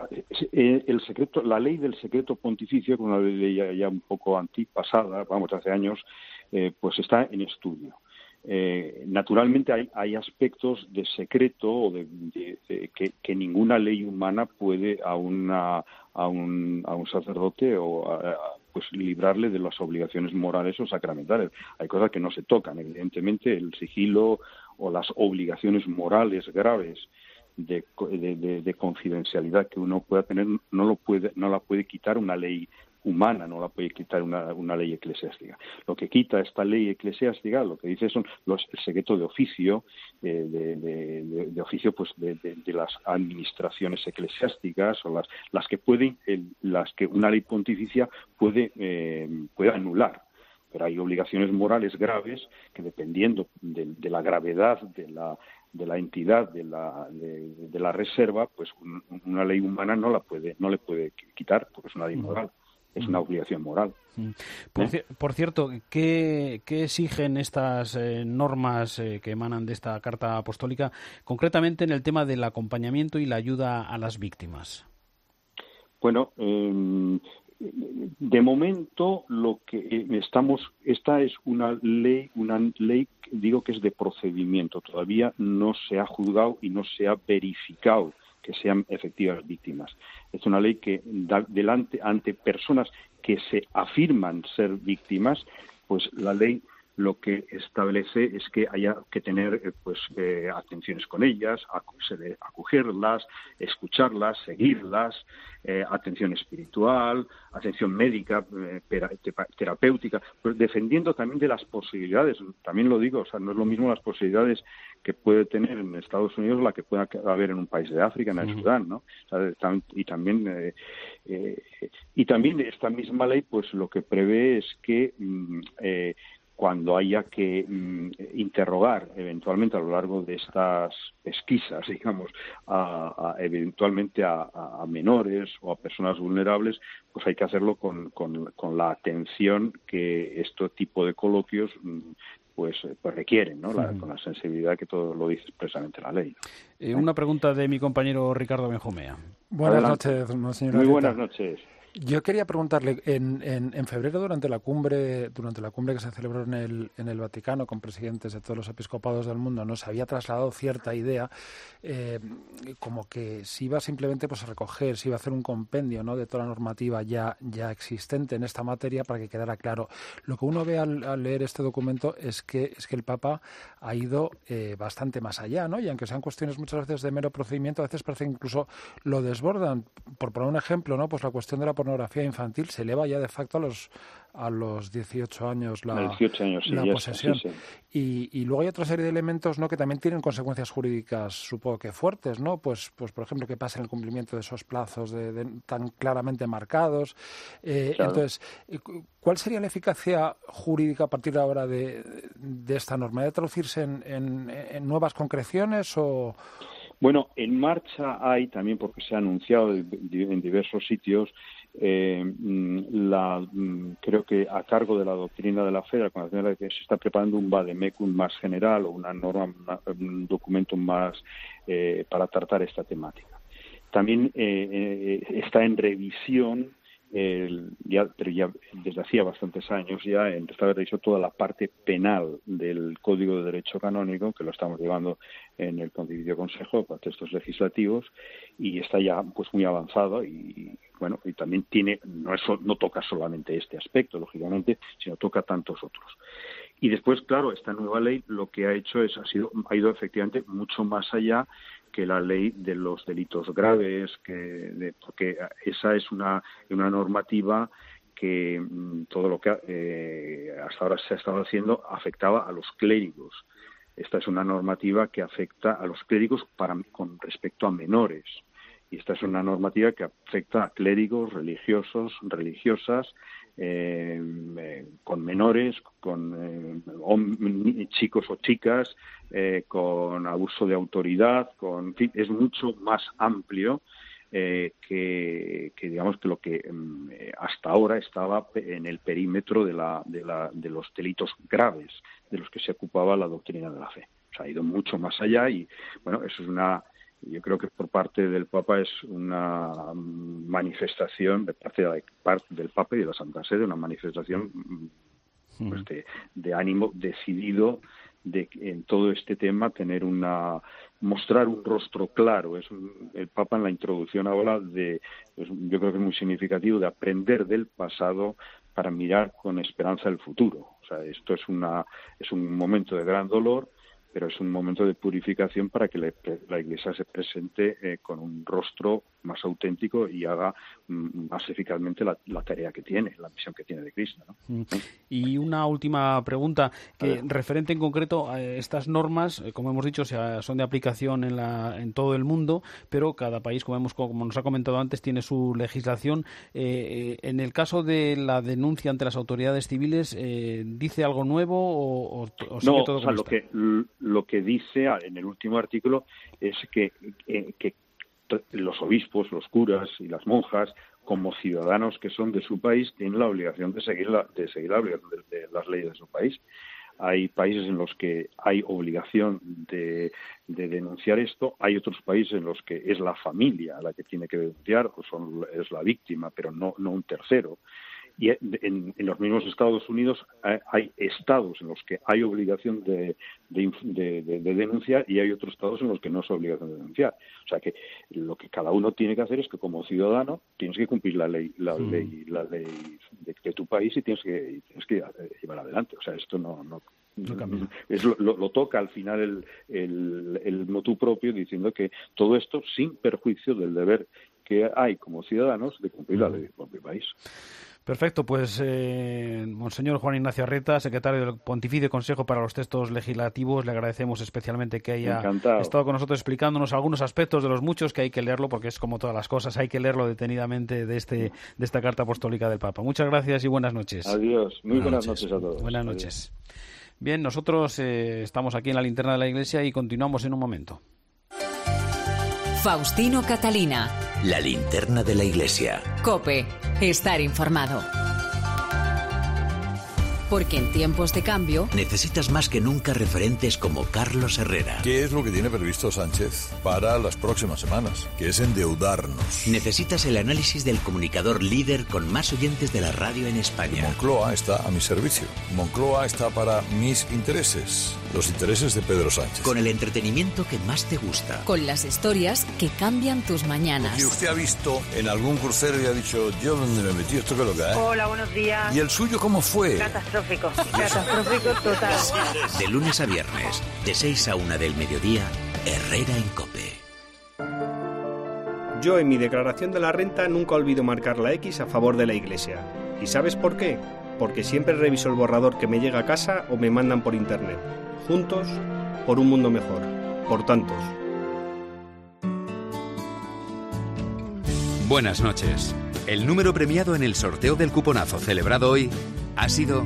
eh, el secreto, la ley del secreto pontificio, que es una ley ya, ya un poco antipasada, vamos, hace años, eh, pues está en estudio. Eh, naturalmente hay, hay aspectos de secreto o de, de, de, que, que ninguna ley humana puede a, una, a, un, a un sacerdote o a, a, pues librarle de las obligaciones morales o sacramentales. Hay cosas que no se tocan, evidentemente el sigilo o las obligaciones morales graves de, de, de, de confidencialidad que uno pueda tener no lo puede no la puede quitar una ley humana, no la puede quitar una, una ley eclesiástica. Lo que quita esta ley eclesiástica, lo que dice son los el secreto de oficio, eh, de, de, de, de oficio pues de, de, de las administraciones eclesiásticas o las las que pueden el, las que una ley pontificia puede eh, puede anular. Pero hay obligaciones morales graves que, dependiendo de, de la gravedad de la de la entidad de la de, de la reserva, pues un, una ley humana no la puede no le puede quitar porque es una ley moral. Es una obligación moral. Por, ¿Eh? por cierto, ¿qué, qué exigen estas eh, normas eh, que emanan de esta Carta Apostólica, concretamente en el tema del acompañamiento y la ayuda a las víctimas? Bueno, eh, de momento lo que estamos, esta es una ley, una ley, digo que es de procedimiento. Todavía no se ha juzgado y no se ha verificado que sean efectivas víctimas. Es una ley que da delante ante personas que se afirman ser víctimas, pues la ley lo que establece es que haya que tener eh, pues eh, atenciones con ellas, acogerlas, escucharlas, seguirlas, eh, atención espiritual, atención médica, eh, terapéutica, pues defendiendo también de las posibilidades. También lo digo, o sea, no es lo mismo las posibilidades que puede tener en Estados Unidos la que pueda haber en un país de África, en el Sudán, ¿no? O sea, y también eh, eh, y también esta misma ley, pues lo que prevé es que mm, eh, cuando haya que mm, interrogar eventualmente a lo largo de estas pesquisas, digamos, a, a, eventualmente a, a menores o a personas vulnerables, pues hay que hacerlo con, con, con la atención que este tipo de coloquios mm, pues, pues requieren, ¿no? La, con la sensibilidad que todo lo dice expresamente la ley. Eh, una pregunta de mi compañero Ricardo Benjumea. Buenas Adelante. noches, señor Muy Arieta. buenas noches. Yo quería preguntarle, en, en, en febrero durante la cumbre durante la cumbre que se celebró en el, en el Vaticano con presidentes de todos los episcopados del mundo, nos había trasladado cierta idea eh, como que se iba simplemente pues a recoger, se iba a hacer un compendio, ¿no?, de toda la normativa ya, ya existente en esta materia para que quedara claro. Lo que uno ve al, al leer este documento es que es que el Papa ha ido eh, bastante más allá, ¿no? Y aunque sean cuestiones muchas veces de mero procedimiento, a veces parece que incluso lo desbordan. Por poner un ejemplo, ¿no?, pues la cuestión de la pornografía infantil se eleva ya de facto a los a los dieciocho años la, dieciocho años, sí, la ya posesión. está, sí, sí. Y, y luego hay otra serie de elementos, ¿no?, que también tienen consecuencias jurídicas, supongo que fuertes, ¿no? Pues, pues por ejemplo, que pasa en el cumplimiento de esos plazos de, de, tan claramente marcados. Eh, Claro. Entonces, ¿cuál sería la eficacia jurídica a partir de ahora de, de esta norma? ¿Debe traducirse en, en, en nuevas concreciones o...? Bueno, en marcha hay también, porque se ha anunciado en diversos sitios, eh, la, creo que a cargo de la doctrina de la fe, de la Congregación de la que se está preparando un vademecum más general o una norma, un documento más eh, para tratar esta temática. También eh, eh, está en revisión, el, ya, pero ya desde hacía bastantes años ya estaba revisando toda la parte penal del Código de Derecho Canónico, que lo estamos llevando en el Pontificio Consejo para textos legislativos, y está ya pues muy avanzado y bueno, y también tiene no es, no toca solamente este aspecto, lógicamente, sino toca tantos otros. Y después, claro, esta nueva ley lo que ha hecho es ha sido ha ido efectivamente mucho más allá que la ley de los delitos graves, que de, porque esa es una, una normativa que mmm, todo lo que eh, hasta ahora se ha estado haciendo afectaba a los clérigos. Esta es una normativa que afecta a los clérigos para, con respecto a menores. Y esta es una normativa que afecta a clérigos, religiosos, religiosas, eh, eh, con menores, con eh, chicos o chicas, eh, con abuso de autoridad, con, en fin, es mucho más amplio eh, que, que, digamos, que lo que eh, hasta ahora estaba en el perímetro de, la, de, la, de los delitos graves de los que se ocupaba la doctrina de la fe. O sea, ha ido mucho más allá y, bueno, eso es una... Yo creo que por parte del Papa es una manifestación, de parte, de parte del Papa y de la Santa Sede, una manifestación pues, de, de ánimo decidido de en todo este tema tener una mostrar un rostro claro. Es un, el Papa en la introducción habla de, pues, yo creo que es muy significativo, de aprender del pasado para mirar con esperanza el futuro. O sea, esto es una es un momento de gran dolor, pero es un momento de purificación para que la, la Iglesia se presente eh, con un rostro más auténtico y haga mm, más eficazmente la, la tarea que tiene, la misión que tiene de Cristo, ¿no? Y una última pregunta, que referente en concreto a estas normas, eh, como hemos dicho, sea, son de aplicación en, la, en todo el mundo, pero cada país, como, hemos, como nos ha comentado antes, tiene su legislación. Eh, eh, en el caso de la denuncia ante las autoridades civiles, eh, ¿dice algo nuevo o, o, o sigue no, todo o sea, como lo está? que lo que dice en el último artículo es que, que, que los obispos, los curas y las monjas, como ciudadanos que son de su país, tienen la obligación de seguir la, de seguir la obligación de, de las leyes de su país. Hay países en los que hay obligación de, de denunciar esto, hay otros países en los que es la familia la que tiene que denunciar, o son, es la víctima, pero no, no un tercero. Y en, en los mismos Estados Unidos hay estados en los que hay obligación de, de, de, de denunciar y hay otros estados en los que no es obligación de denunciar. O sea que lo que cada uno tiene que hacer es que como ciudadano tienes que cumplir la ley, la mm. ley, la ley de, de tu país y tienes que, y tienes que llevar adelante. O sea, esto no, no, no es lo, lo, lo toca al final el, el, el motu propio diciendo que todo esto sin perjuicio del deber que hay como ciudadanos de cumplir mm. la ley del propio país. Perfecto, pues eh, Monseñor Juan Ignacio Arreta, secretario del Pontificio Consejo para los Textos Legislativos, le agradecemos especialmente que haya Encantado. estado con nosotros explicándonos algunos aspectos de los muchos que hay que leerlo, porque es como todas las cosas, hay que leerlo detenidamente de este de esta carta apostólica del Papa. Muchas gracias y buenas noches. Adiós, muy buenas, buenas noches. noches a todos. Buenas Adiós. noches. Bien, nosotros eh, estamos aquí en la linterna de la Iglesia y continuamos en un momento. Faustino Catalina. La linterna de la Iglesia. COPE. Estar informado. Porque en tiempos de cambio necesitas más que nunca referentes como Carlos Herrera. ¿Qué es lo que tiene previsto Sánchez para las próximas semanas? Que es endeudarnos. Necesitas el análisis del comunicador líder con más oyentes de la radio en España. Moncloa está a mi servicio. Moncloa está para mis intereses. Los intereses de Pedro Sánchez. Con el entretenimiento que más te gusta. Con las historias que cambian tus mañanas. ¿Y usted ha visto en algún crucero y ha dicho, yo dónde me metí, esto qué es lo que es? Hola, buenos días. ¿Y el suyo cómo fue? Catastrófico. Catastrófico total. De lunes a viernes, de seis a una del mediodía, Herrera en COPE. Yo en mi declaración de la renta nunca olvido marcar la X a favor de la Iglesia. ¿Y sabes por qué? Porque siempre reviso el borrador que me llega a casa o me mandan por internet. Juntos, por un mundo mejor. Por tantos. Buenas noches. El número premiado en el sorteo del cuponazo celebrado hoy ha sido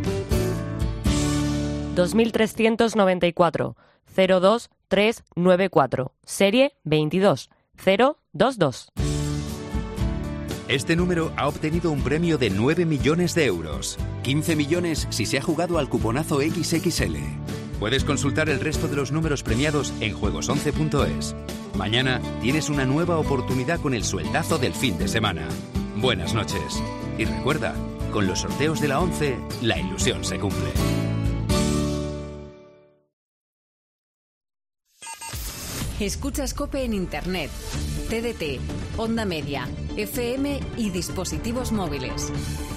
dos mil trescientos noventa y cuatro, cero dos tres nueve cuatro, serie veintidós cero dos dos. Este número ha obtenido un premio de nueve millones de euros. quince millones si se ha jugado al cuponazo equis equis ele. Puedes consultar el resto de los números premiados en juegos once punto es. Mañana tienes una nueva oportunidad con el sueldazo del fin de semana. Buenas noches. Y recuerda, con los sorteos de la once, la ilusión se cumple. Escuchas COPE en Internet, T D T, Onda Media, F M y dispositivos móviles.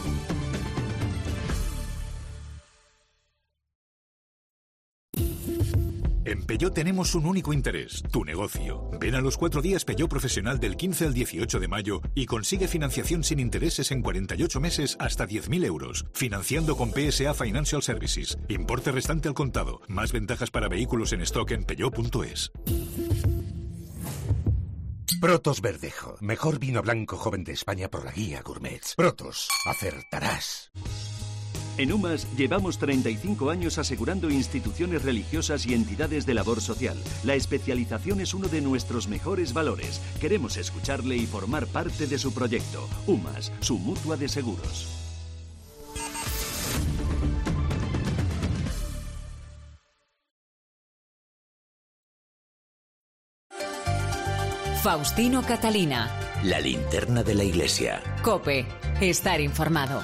En Peugeot tenemos un único interés, tu negocio. Ven a los cuatro días Peugeot Profesional del quince al dieciocho de mayo y consigue financiación sin intereses en cuarenta y ocho meses hasta diez mil euros. Financiando con P S A Financial Services. Importe restante al contado. Más ventajas para vehículos en stock en peugeot punto es. Protos Verdejo, mejor vino blanco joven de España por la guía Gourmets. Protos, acertarás. En UMAS llevamos treinta y cinco años asegurando instituciones religiosas y entidades de labor social. La especialización es uno de nuestros mejores valores. Queremos escucharle y formar parte de su proyecto. UMAS, su mutua de seguros. Faustino Catalina. La linterna de la iglesia. COPE. Estar informado.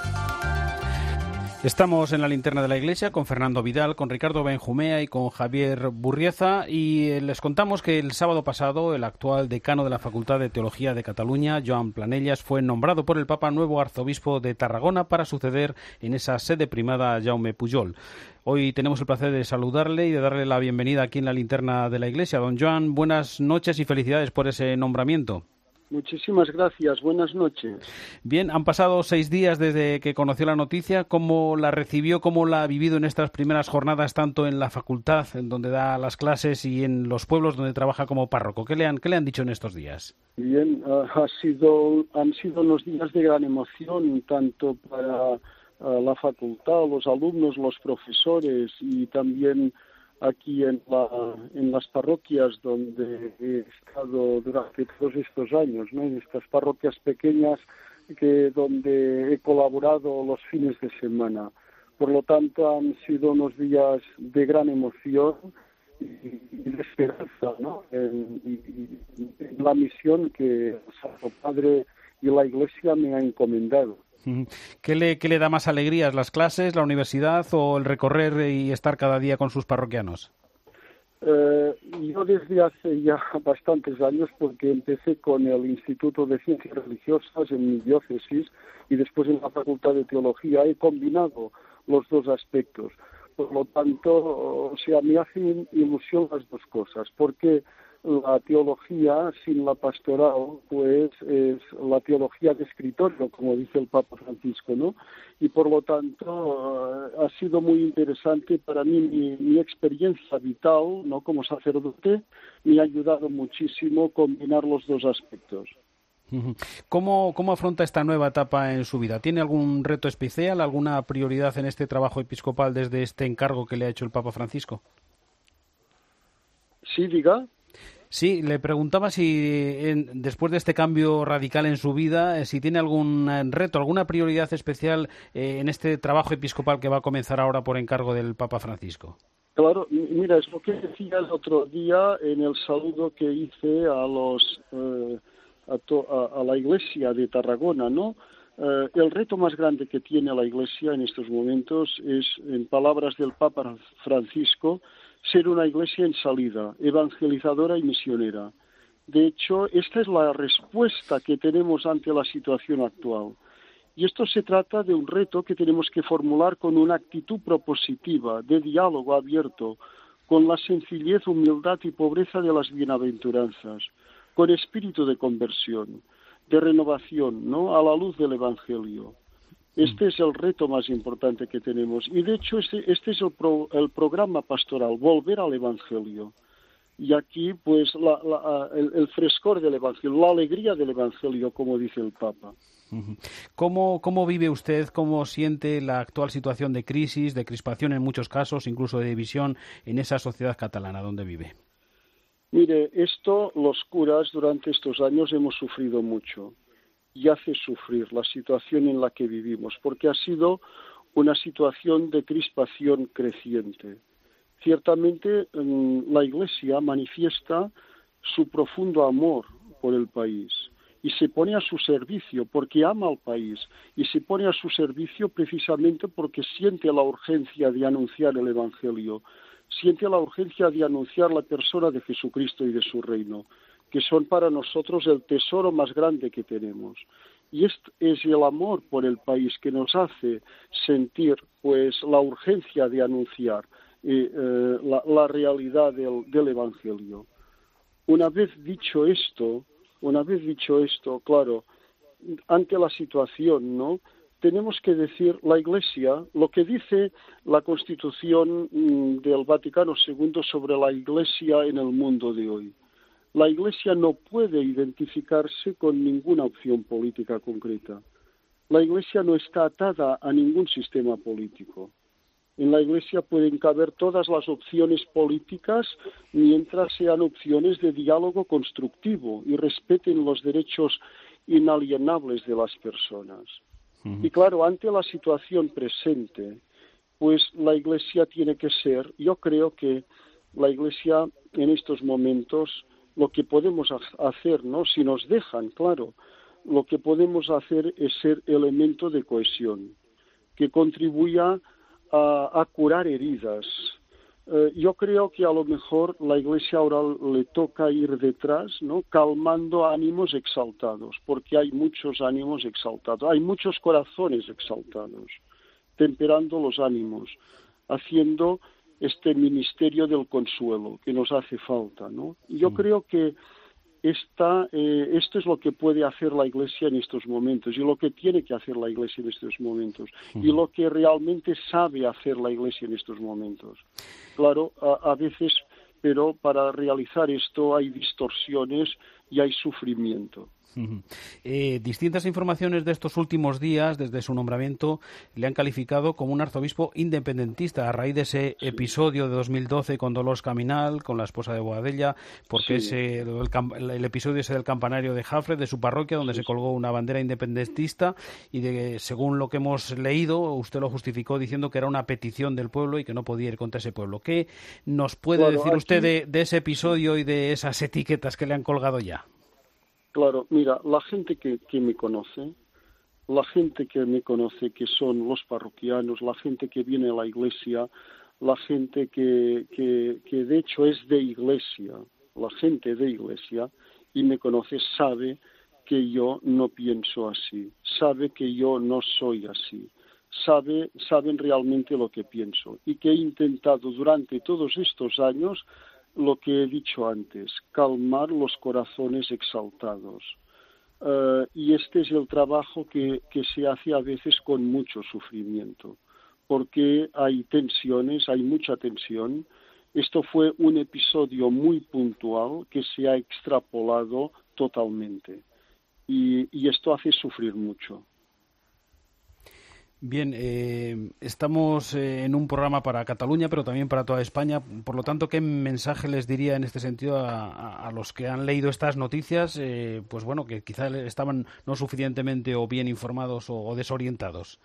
Estamos en la linterna de la iglesia con Fernando Vidal, con Ricardo Benjumea y con Javier Burrieza, y les contamos que el sábado pasado el actual decano de la Facultad de Teología de Cataluña, Joan Planellas, fue nombrado por el Papa nuevo arzobispo de Tarragona para suceder en esa sede primada a Jaume Pujol. Hoy tenemos el placer de saludarle y de darle la bienvenida aquí en la linterna de la iglesia. Don Joan, buenas noches y felicidades por ese nombramiento. Muchísimas gracias. Buenas noches. Bien, han pasado seis días desde que conoció la noticia. ¿Cómo la recibió, cómo la ha vivido en estas primeras jornadas, tanto en la facultad, en donde da las clases, y en los pueblos donde trabaja como párroco? ¿Qué le han, qué le han dicho en estos días? Bien, uh, ha sido, han sido unos días de gran emoción, tanto para uh, la facultad, los alumnos, los profesores, y también aquí en, la, en las parroquias donde he estado durante todos estos años, ¿no? En estas parroquias pequeñas que donde he colaborado los fines de semana. Por lo tanto, han sido unos días de gran emoción y, y de esperanza, ¿no? En, en, en la misión que el Santo Padre y la Iglesia me han encomendado. ¿Qué le, qué le da más alegrías, las clases, la universidad o el recorrer y estar cada día con sus parroquianos? Eh, yo desde hace ya bastantes años, porque empecé con el Instituto de Ciencias Religiosas en mi diócesis y después en la Facultad de Teología, he combinado los dos aspectos. Por lo tanto, o sea, me hacen ilusión las dos cosas, porque la teología sin la pastoral pues es la teología de escritorio, como dice el Papa Francisco, ¿no? Y por lo tanto uh, ha sido muy interesante para mí mi, mi experiencia vital, ¿no? Como sacerdote, me ha ayudado muchísimo a combinar los dos aspectos. ¿Cómo, ¿Cómo afronta esta nueva etapa en su vida? ¿Tiene algún reto especial, alguna prioridad en este trabajo episcopal desde este encargo que le ha hecho el Papa Francisco? Sí, diga. Sí, le preguntaba si en, después de este cambio radical en su vida, eh, si tiene algún reto, alguna prioridad especial eh, en este trabajo episcopal que va a comenzar ahora por encargo del Papa Francisco. Claro, mira, es lo que decía el otro día en el saludo que hice a los eh, a, to, a, a la Iglesia de Tarragona, ¿no? Eh, el reto más grande que tiene la Iglesia en estos momentos es, en palabras del Papa Francisco, ser una iglesia en salida, evangelizadora y misionera. De hecho, esta es la respuesta que tenemos ante la situación actual. Y esto se trata de un reto que tenemos que formular con una actitud propositiva, de diálogo abierto, con la sencillez, humildad y pobreza de las bienaventuranzas, con espíritu de conversión, de renovación, ¿no? A la luz del Evangelio. Este es el reto más importante que tenemos. Y de hecho este, este es el, pro, el programa pastoral, volver al Evangelio. Y aquí pues la, la, el, el frescor del Evangelio, la alegría del Evangelio, como dice el Papa. ¿Cómo, ¿Cómo vive usted, cómo siente la actual situación de crisis, de crispación en muchos casos, incluso de división en esa sociedad catalana donde vive? Mire, esto los curas durante estos años hemos sufrido mucho. Y hace sufrir la situación en la que vivimos, porque ha sido una situación de crispación creciente. Ciertamente, la Iglesia manifiesta su profundo amor por el país y se pone a su servicio porque ama al país y se pone a su servicio precisamente porque siente la urgencia de anunciar el Evangelio, siente la urgencia de anunciar la persona de Jesucristo y de su reino, que son para nosotros el tesoro más grande que tenemos. Y este es el amor por el país que nos hace sentir pues la urgencia de anunciar eh, eh, la, la realidad del, del Evangelio. Una vez dicho esto, una vez dicho esto, claro, ante la situación, ¿no? Tenemos que decir, la Iglesia, lo que dice la Constitución mm, del Vaticano segundo sobre la Iglesia en el mundo de hoy. La Iglesia no puede identificarse con ninguna opción política concreta. La Iglesia no está atada a ningún sistema político. En la Iglesia pueden caber todas las opciones políticas mientras sean opciones de diálogo constructivo y respeten los derechos inalienables de las personas. Uh-huh. Y claro, ante la situación presente, pues la Iglesia tiene que ser, yo creo que la Iglesia en estos momentos, lo que podemos hacer, ¿no? Si nos dejan, claro, lo que podemos hacer es ser elemento de cohesión, que contribuya a, a curar heridas. Eh, yo creo que a lo mejor la Iglesia ahora le toca ir detrás, ¿no? Calmando ánimos exaltados, porque hay muchos ánimos exaltados, hay muchos corazones exaltados, temperando los ánimos, haciendo este ministerio del consuelo que nos hace falta, ¿no? Y yo mm. creo que esta, eh, esto es lo que puede hacer la Iglesia en estos momentos y lo que tiene que hacer la Iglesia en estos momentos mm. y lo que realmente sabe hacer la Iglesia en estos momentos. Claro, a, a veces, pero para realizar esto hay distorsiones y hay sufrimiento. Uh-huh. Eh, distintas informaciones de estos últimos días, desde su nombramiento, le han calificado como un arzobispo independentista a raíz de ese sí. episodio de dos mil doce con Dolors Caminal, con la esposa de Boadella, porque sí. ese, el, el episodio ese del campanario de Jafre, de su parroquia, donde sí. se colgó una bandera independentista y de, según lo que hemos leído, usted lo justificó diciendo que era una petición del pueblo y que no podía ir contra ese pueblo. ¿Qué nos puede claro, decir aquí... usted de, de ese episodio y de esas etiquetas que le han colgado ya? Claro, mira, la gente que, que me conoce, la gente que me conoce, que son los parroquianos, la gente que viene a la iglesia, la gente que, que, que de hecho es de iglesia, la gente de iglesia, y me conoce, sabe que yo no pienso así, sabe que yo no soy así, sabe, saben realmente lo que pienso, y que he intentado durante todos estos años lo que he dicho antes, calmar los corazones exaltados. Uh, y este es el trabajo que, que se hace a veces con mucho sufrimiento, porque hay tensiones, hay mucha tensión. Esto fue un episodio muy puntual que se ha extrapolado totalmente. Y, y esto hace sufrir mucho. Bien, eh, estamos eh, en un programa para Cataluña, pero también para toda España. Por lo tanto, ¿qué mensaje les diría en este sentido a, a, a los que han leído estas noticias? Eh, pues bueno, que quizá estaban no suficientemente o bien informados o, o desorientados.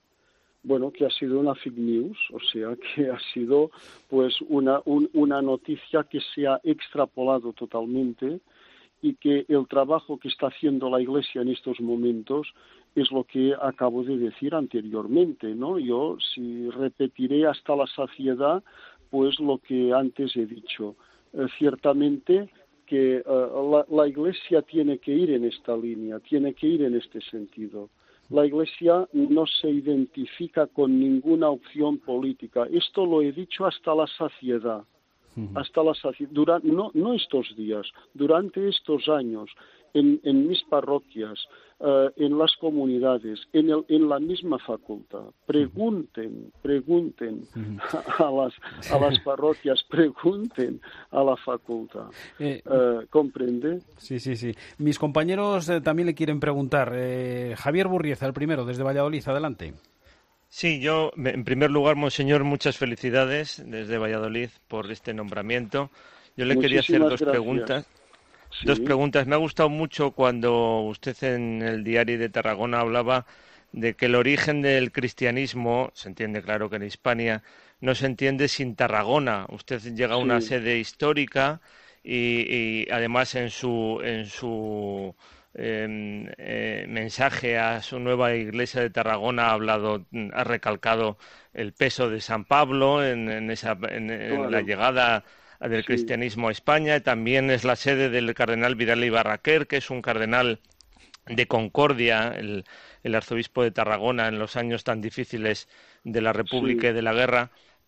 Bueno, que ha sido una fake news, o sea, que ha sido pues una, un, una noticia que se ha extrapolado totalmente y que el trabajo que está haciendo la Iglesia en estos momentos es lo que acabo de decir anteriormente, ¿no? Yo si repetiré hasta la saciedad, pues lo que antes he dicho. Eh, ciertamente que uh, la, la Iglesia tiene que ir en esta línea, tiene que ir en este sentido. La Iglesia no se identifica con ninguna opción política. Esto lo he dicho hasta la saciedad. Hasta la saciedad. Durante, no, no estos días, durante estos años, en, en mis parroquias, uh, en las comunidades, en, el, en la misma facultad. Pregunten, pregunten a, a, las, a las parroquias, pregunten a la facultad. Eh, uh, ¿Comprende? Sí, sí, sí. Mis compañeros eh, también le quieren preguntar. Eh, Javier Burrieza, el primero, desde Valladolid, adelante. Sí, yo, en primer lugar, monseñor, muchas felicidades desde Valladolid por este nombramiento. Yo le quería hacer dos gracias. preguntas. Sí. Dos preguntas. Me ha gustado mucho cuando usted en el Diario de Tarragona hablaba de que el origen del cristianismo, se entiende claro que en Hispania, no se entiende sin Tarragona. Usted llega a una sí. sede histórica y, y además en su... En su Eh, eh, mensaje a su nueva iglesia de Tarragona ha hablado, ha recalcado el peso de San Pablo en, en, esa, en, en claro. la llegada del sí. cristianismo a España. También es la sede del cardenal Vidal y Barraquer, que es un cardenal de concordia, el, el arzobispo de Tarragona en los años tan difíciles de la República sí. y de la guerra.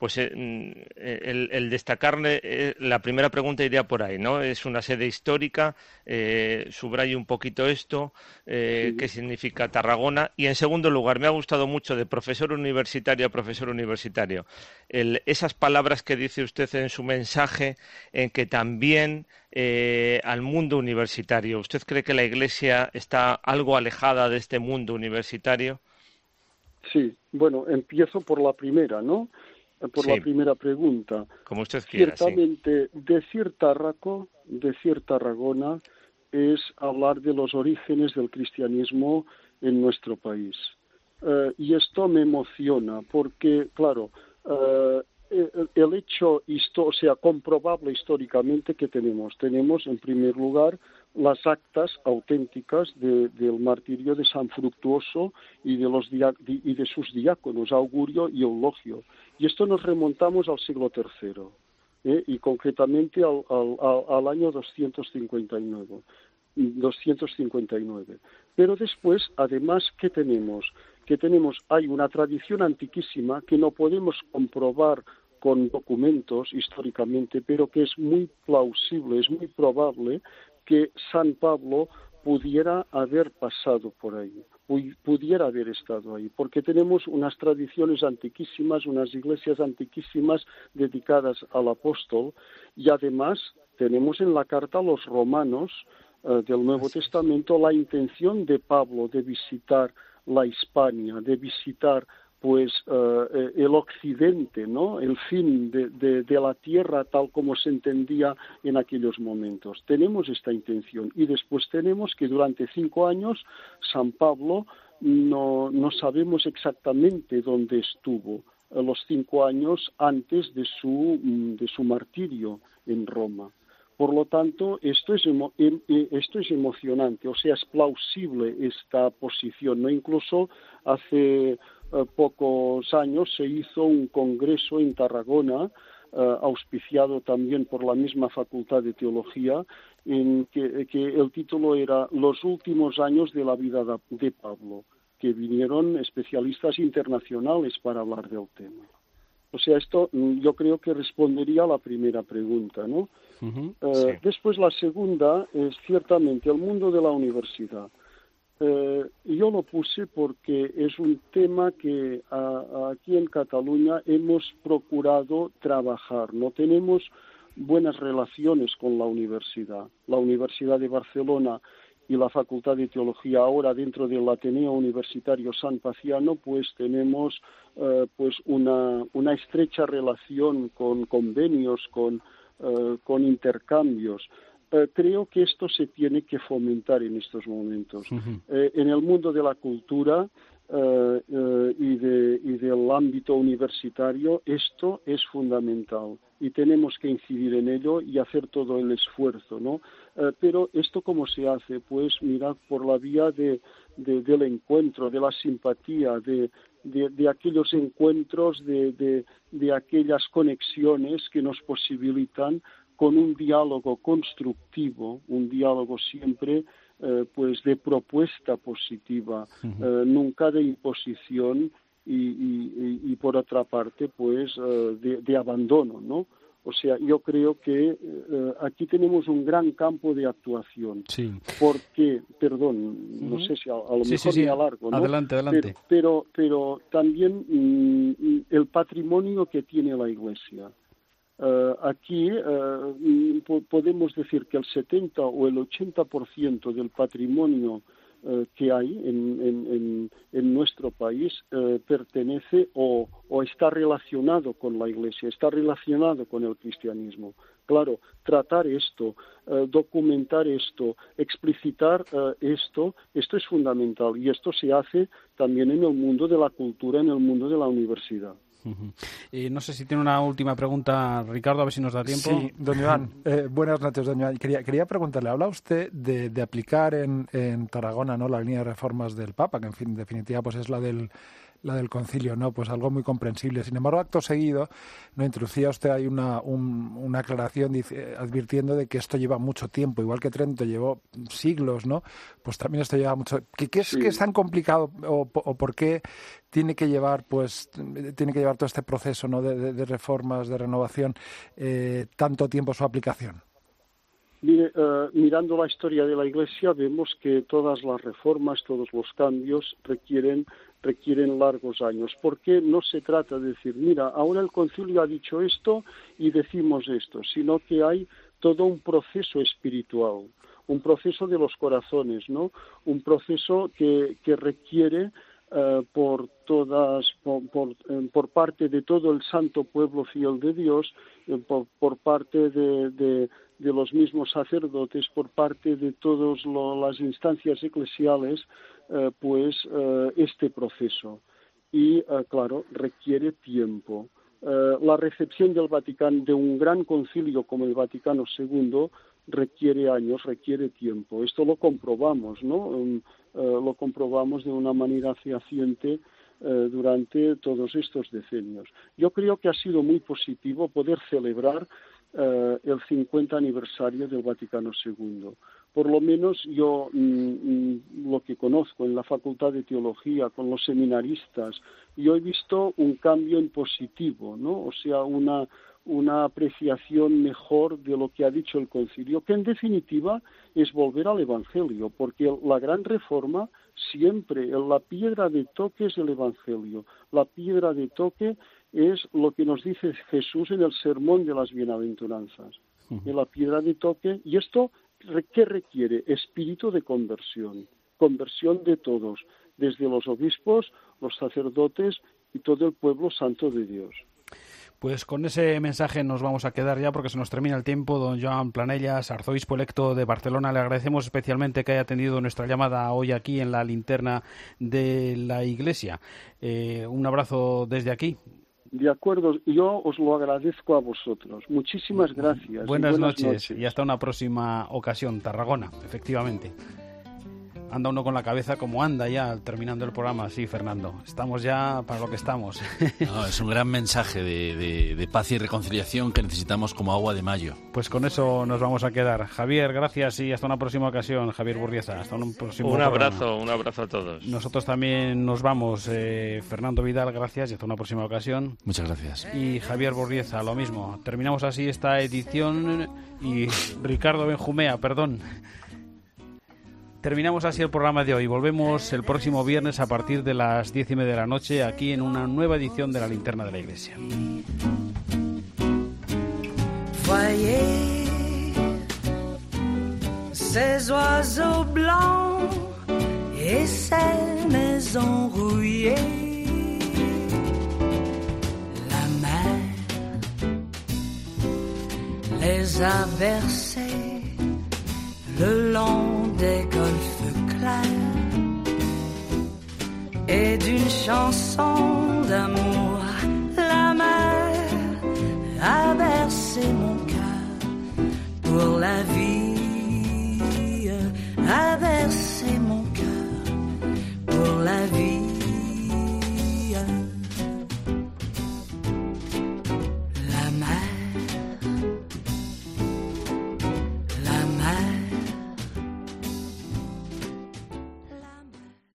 pues eh, el, el destacarle, eh, la primera pregunta iría por ahí, ¿no? Es una sede histórica, eh, subrayo un poquito esto, eh, sí. ¿Qué significa Tarragona? Y en segundo lugar, me ha gustado mucho de profesor universitario a profesor universitario, el, esas palabras que dice usted en su mensaje, en que también eh, al mundo universitario. ¿Usted cree que la Iglesia está algo alejada de este mundo universitario? Sí, bueno, empiezo por la primera, ¿no? Por sí. la primera pregunta. Como usted quiera, Ciertamente, sí. decir Tárraco, decir Tarragona, es hablar de los orígenes del cristianismo en nuestro país. Uh, y esto me emociona porque, claro, uh, el, el hecho, o sea, comprobable históricamente que tenemos. Tenemos, en primer lugar, las actas auténticas de, del martirio de San Fructuoso y de, los dia, y de sus diáconos, Augurio y Eulogio. Y esto nos remontamos al siglo tercero, ¿eh? y concretamente al, al, al año doscientos cincuenta y nueve. doscientos cincuenta y nueve. Pero después, además, ¿qué tenemos? Que tenemos, hay una tradición antiquísima que no podemos comprobar con documentos históricamente, pero que es muy plausible, es muy probable que San Pablo pudiera haber pasado por ahí, pudiera haber estado ahí, porque tenemos unas tradiciones antiquísimas, unas iglesias antiquísimas dedicadas al apóstol, y además tenemos en la carta a los romanos uh, del Nuevo Testamento la intención de Pablo de visitar la Hispania, de visitar pues uh, el occidente, ¿no? El fin de, de, de la tierra tal como se entendía en aquellos momentos. Tenemos esta intención y después tenemos que durante cinco años San Pablo no, no sabemos exactamente dónde estuvo, los cinco años antes de su, de su martirio en Roma. Por lo tanto, esto es, emo, esto es emocionante, o sea, es plausible esta posición, ¿no? Incluso hace Uh, pocos años se hizo un congreso en Tarragona, uh, auspiciado también por la misma Facultad de Teología, en que, que el título era Los últimos años de la vida de Pablo, que vinieron especialistas internacionales para hablar del tema. O sea, esto yo creo que respondería a la primera pregunta, ¿no? Uh-huh, uh, sí. Después la segunda es ciertamente el mundo de la universidad. Eh, yo lo puse porque es un tema que a, a aquí en Cataluña hemos procurado trabajar. No tenemos buenas relaciones con la universidad. La Universidad de Barcelona y la Facultad de Teología ahora dentro del Ateneo Universitario San Paciano, pues tenemos eh, pues una, una estrecha relación con convenios, con, eh, con intercambios. Uh, creo que esto se tiene que fomentar en estos momentos. Uh-huh. Eh, en el mundo de la cultura uh, uh, y, de, y del ámbito universitario, esto es fundamental y tenemos que incidir en ello y hacer todo el esfuerzo, ¿no? Uh, pero esto ¿cómo se hace? Pues mira, por la vía de, de, del encuentro, de la simpatía, de, de, de aquellos encuentros, de, de, de aquellas conexiones que nos posibilitan con un diálogo constructivo, un diálogo siempre eh, pues de propuesta positiva, uh-huh. eh, nunca de imposición y, y, y por otra parte pues eh, de, de abandono, ¿no? O sea, yo creo que eh, aquí tenemos un gran campo de actuación. Sí. Porque, perdón, no uh-huh. sé si a, a lo sí, mejor sí, sí. me alargo, ¿no? Adelante, adelante. Pero, pero, pero también mm, el patrimonio que tiene la Iglesia. Uh, aquí uh, podemos decir que el setenta o el ochenta por ciento del patrimonio uh, que hay en, en, en, en nuestro país uh, pertenece o, o está relacionado con la Iglesia, está relacionado con el cristianismo. Claro, tratar esto, uh, documentar esto, explicitar uh, esto, esto es fundamental y esto se hace también en el mundo de la cultura, en el mundo de la universidad. Uh-huh. Eh, no sé si tiene una última pregunta, Ricardo, a ver si nos da tiempo. Sí, don Iván. Eh, buenas noches, don Iván. Quería, quería preguntarle, habla usted de, de aplicar en, en Tarragona, ¿no?, la línea de reformas del Papa, que en fin, en definitiva pues es la del la del concilio, ¿no? Pues algo muy comprensible. Sin embargo, acto seguido, no introducía usted ahí una, un, una aclaración dice, advirtiendo de que esto lleva mucho tiempo, igual que Trento llevó siglos, ¿no? Pues también esto lleva mucho. ¿Qué, qué es sí. que es tan complicado o, o por qué tiene que llevar, pues, tiene que llevar todo este proceso, ¿no? de, de, de reformas, de renovación, eh, tanto tiempo su aplicación? Mire, uh, mirando la historia de la Iglesia, vemos que todas las reformas, todos los cambios requieren requieren largos años. Porque no se trata de decir, mira, ahora el concilio ha dicho esto y decimos esto, sino que hay todo un proceso espiritual, un proceso de los corazones, ¿no? Un proceso que, que requiere uh, por todas, por, por, eh, por parte de todo el santo pueblo fiel de Dios, eh, por, por parte de, de de los mismos sacerdotes, por parte de todas las instancias eclesiales, eh, pues eh, este proceso. Y, eh, claro, requiere tiempo. Eh, la recepción del Vaticano, de un gran concilio como el Vaticano segundo, requiere años, requiere tiempo. Esto lo comprobamos, ¿no? Eh, lo comprobamos de una manera fehaciente eh, durante todos estos decenios. Yo creo que ha sido muy positivo poder celebrar Uh, el cincuenta aniversario del Vaticano segundo. Por lo menos yo mm, lo que conozco en la Facultad de Teología con los seminaristas, yo he visto un cambio en positivo, ¿no? O sea, una, una apreciación mejor de lo que ha dicho el concilio, que en definitiva es volver al Evangelio, porque la gran reforma siempre, la piedra de toque es el Evangelio, la piedra de toque es lo que nos dice Jesús en el Sermón de las Bienaventuranzas, uh-huh. de la piedra de toque. Y esto, ¿qué requiere? Espíritu de conversión, conversión de todos, desde los obispos, los sacerdotes y todo el pueblo santo de Dios. Pues con ese mensaje nos vamos a quedar ya porque se nos termina el tiempo. Don Joan Planellas, arzobispo electo de Barcelona, le agradecemos especialmente que haya atendido nuestra llamada hoy aquí en la linterna de la Iglesia. Eh, un abrazo desde aquí. De acuerdo, yo os lo agradezco a vosotros. Muchísimas gracias. Buenas, buenas noches, noches y hasta una próxima ocasión. Tarragona, efectivamente. Anda uno con la cabeza como anda ya terminando el programa, sí, Fernando. Estamos ya para lo que estamos. No, es un gran mensaje de, de, de paz y reconciliación que necesitamos como agua de mayo. Pues con eso nos vamos a quedar. Javier, gracias y hasta una próxima ocasión. Javier Burrieza, hasta un próximo Un programa. abrazo, un abrazo a todos. Nosotros también nos vamos. Eh, Fernando Vidal, gracias y hasta una próxima ocasión. Muchas gracias. Y Javier Burrieza, lo mismo. Terminamos así esta edición y Ricardo Benjumea, perdón. Terminamos así el programa de hoy. Volvemos el próximo viernes a partir de las diez y media de la noche aquí en una nueva edición de la Linterna de la Iglesia. Voyez ces oiseaux blancs et ces maisons rouillées, la mer les a bercés le long des golfes clairs et d'une chanson d'amour la mer a bercé mon cœur pour la vie.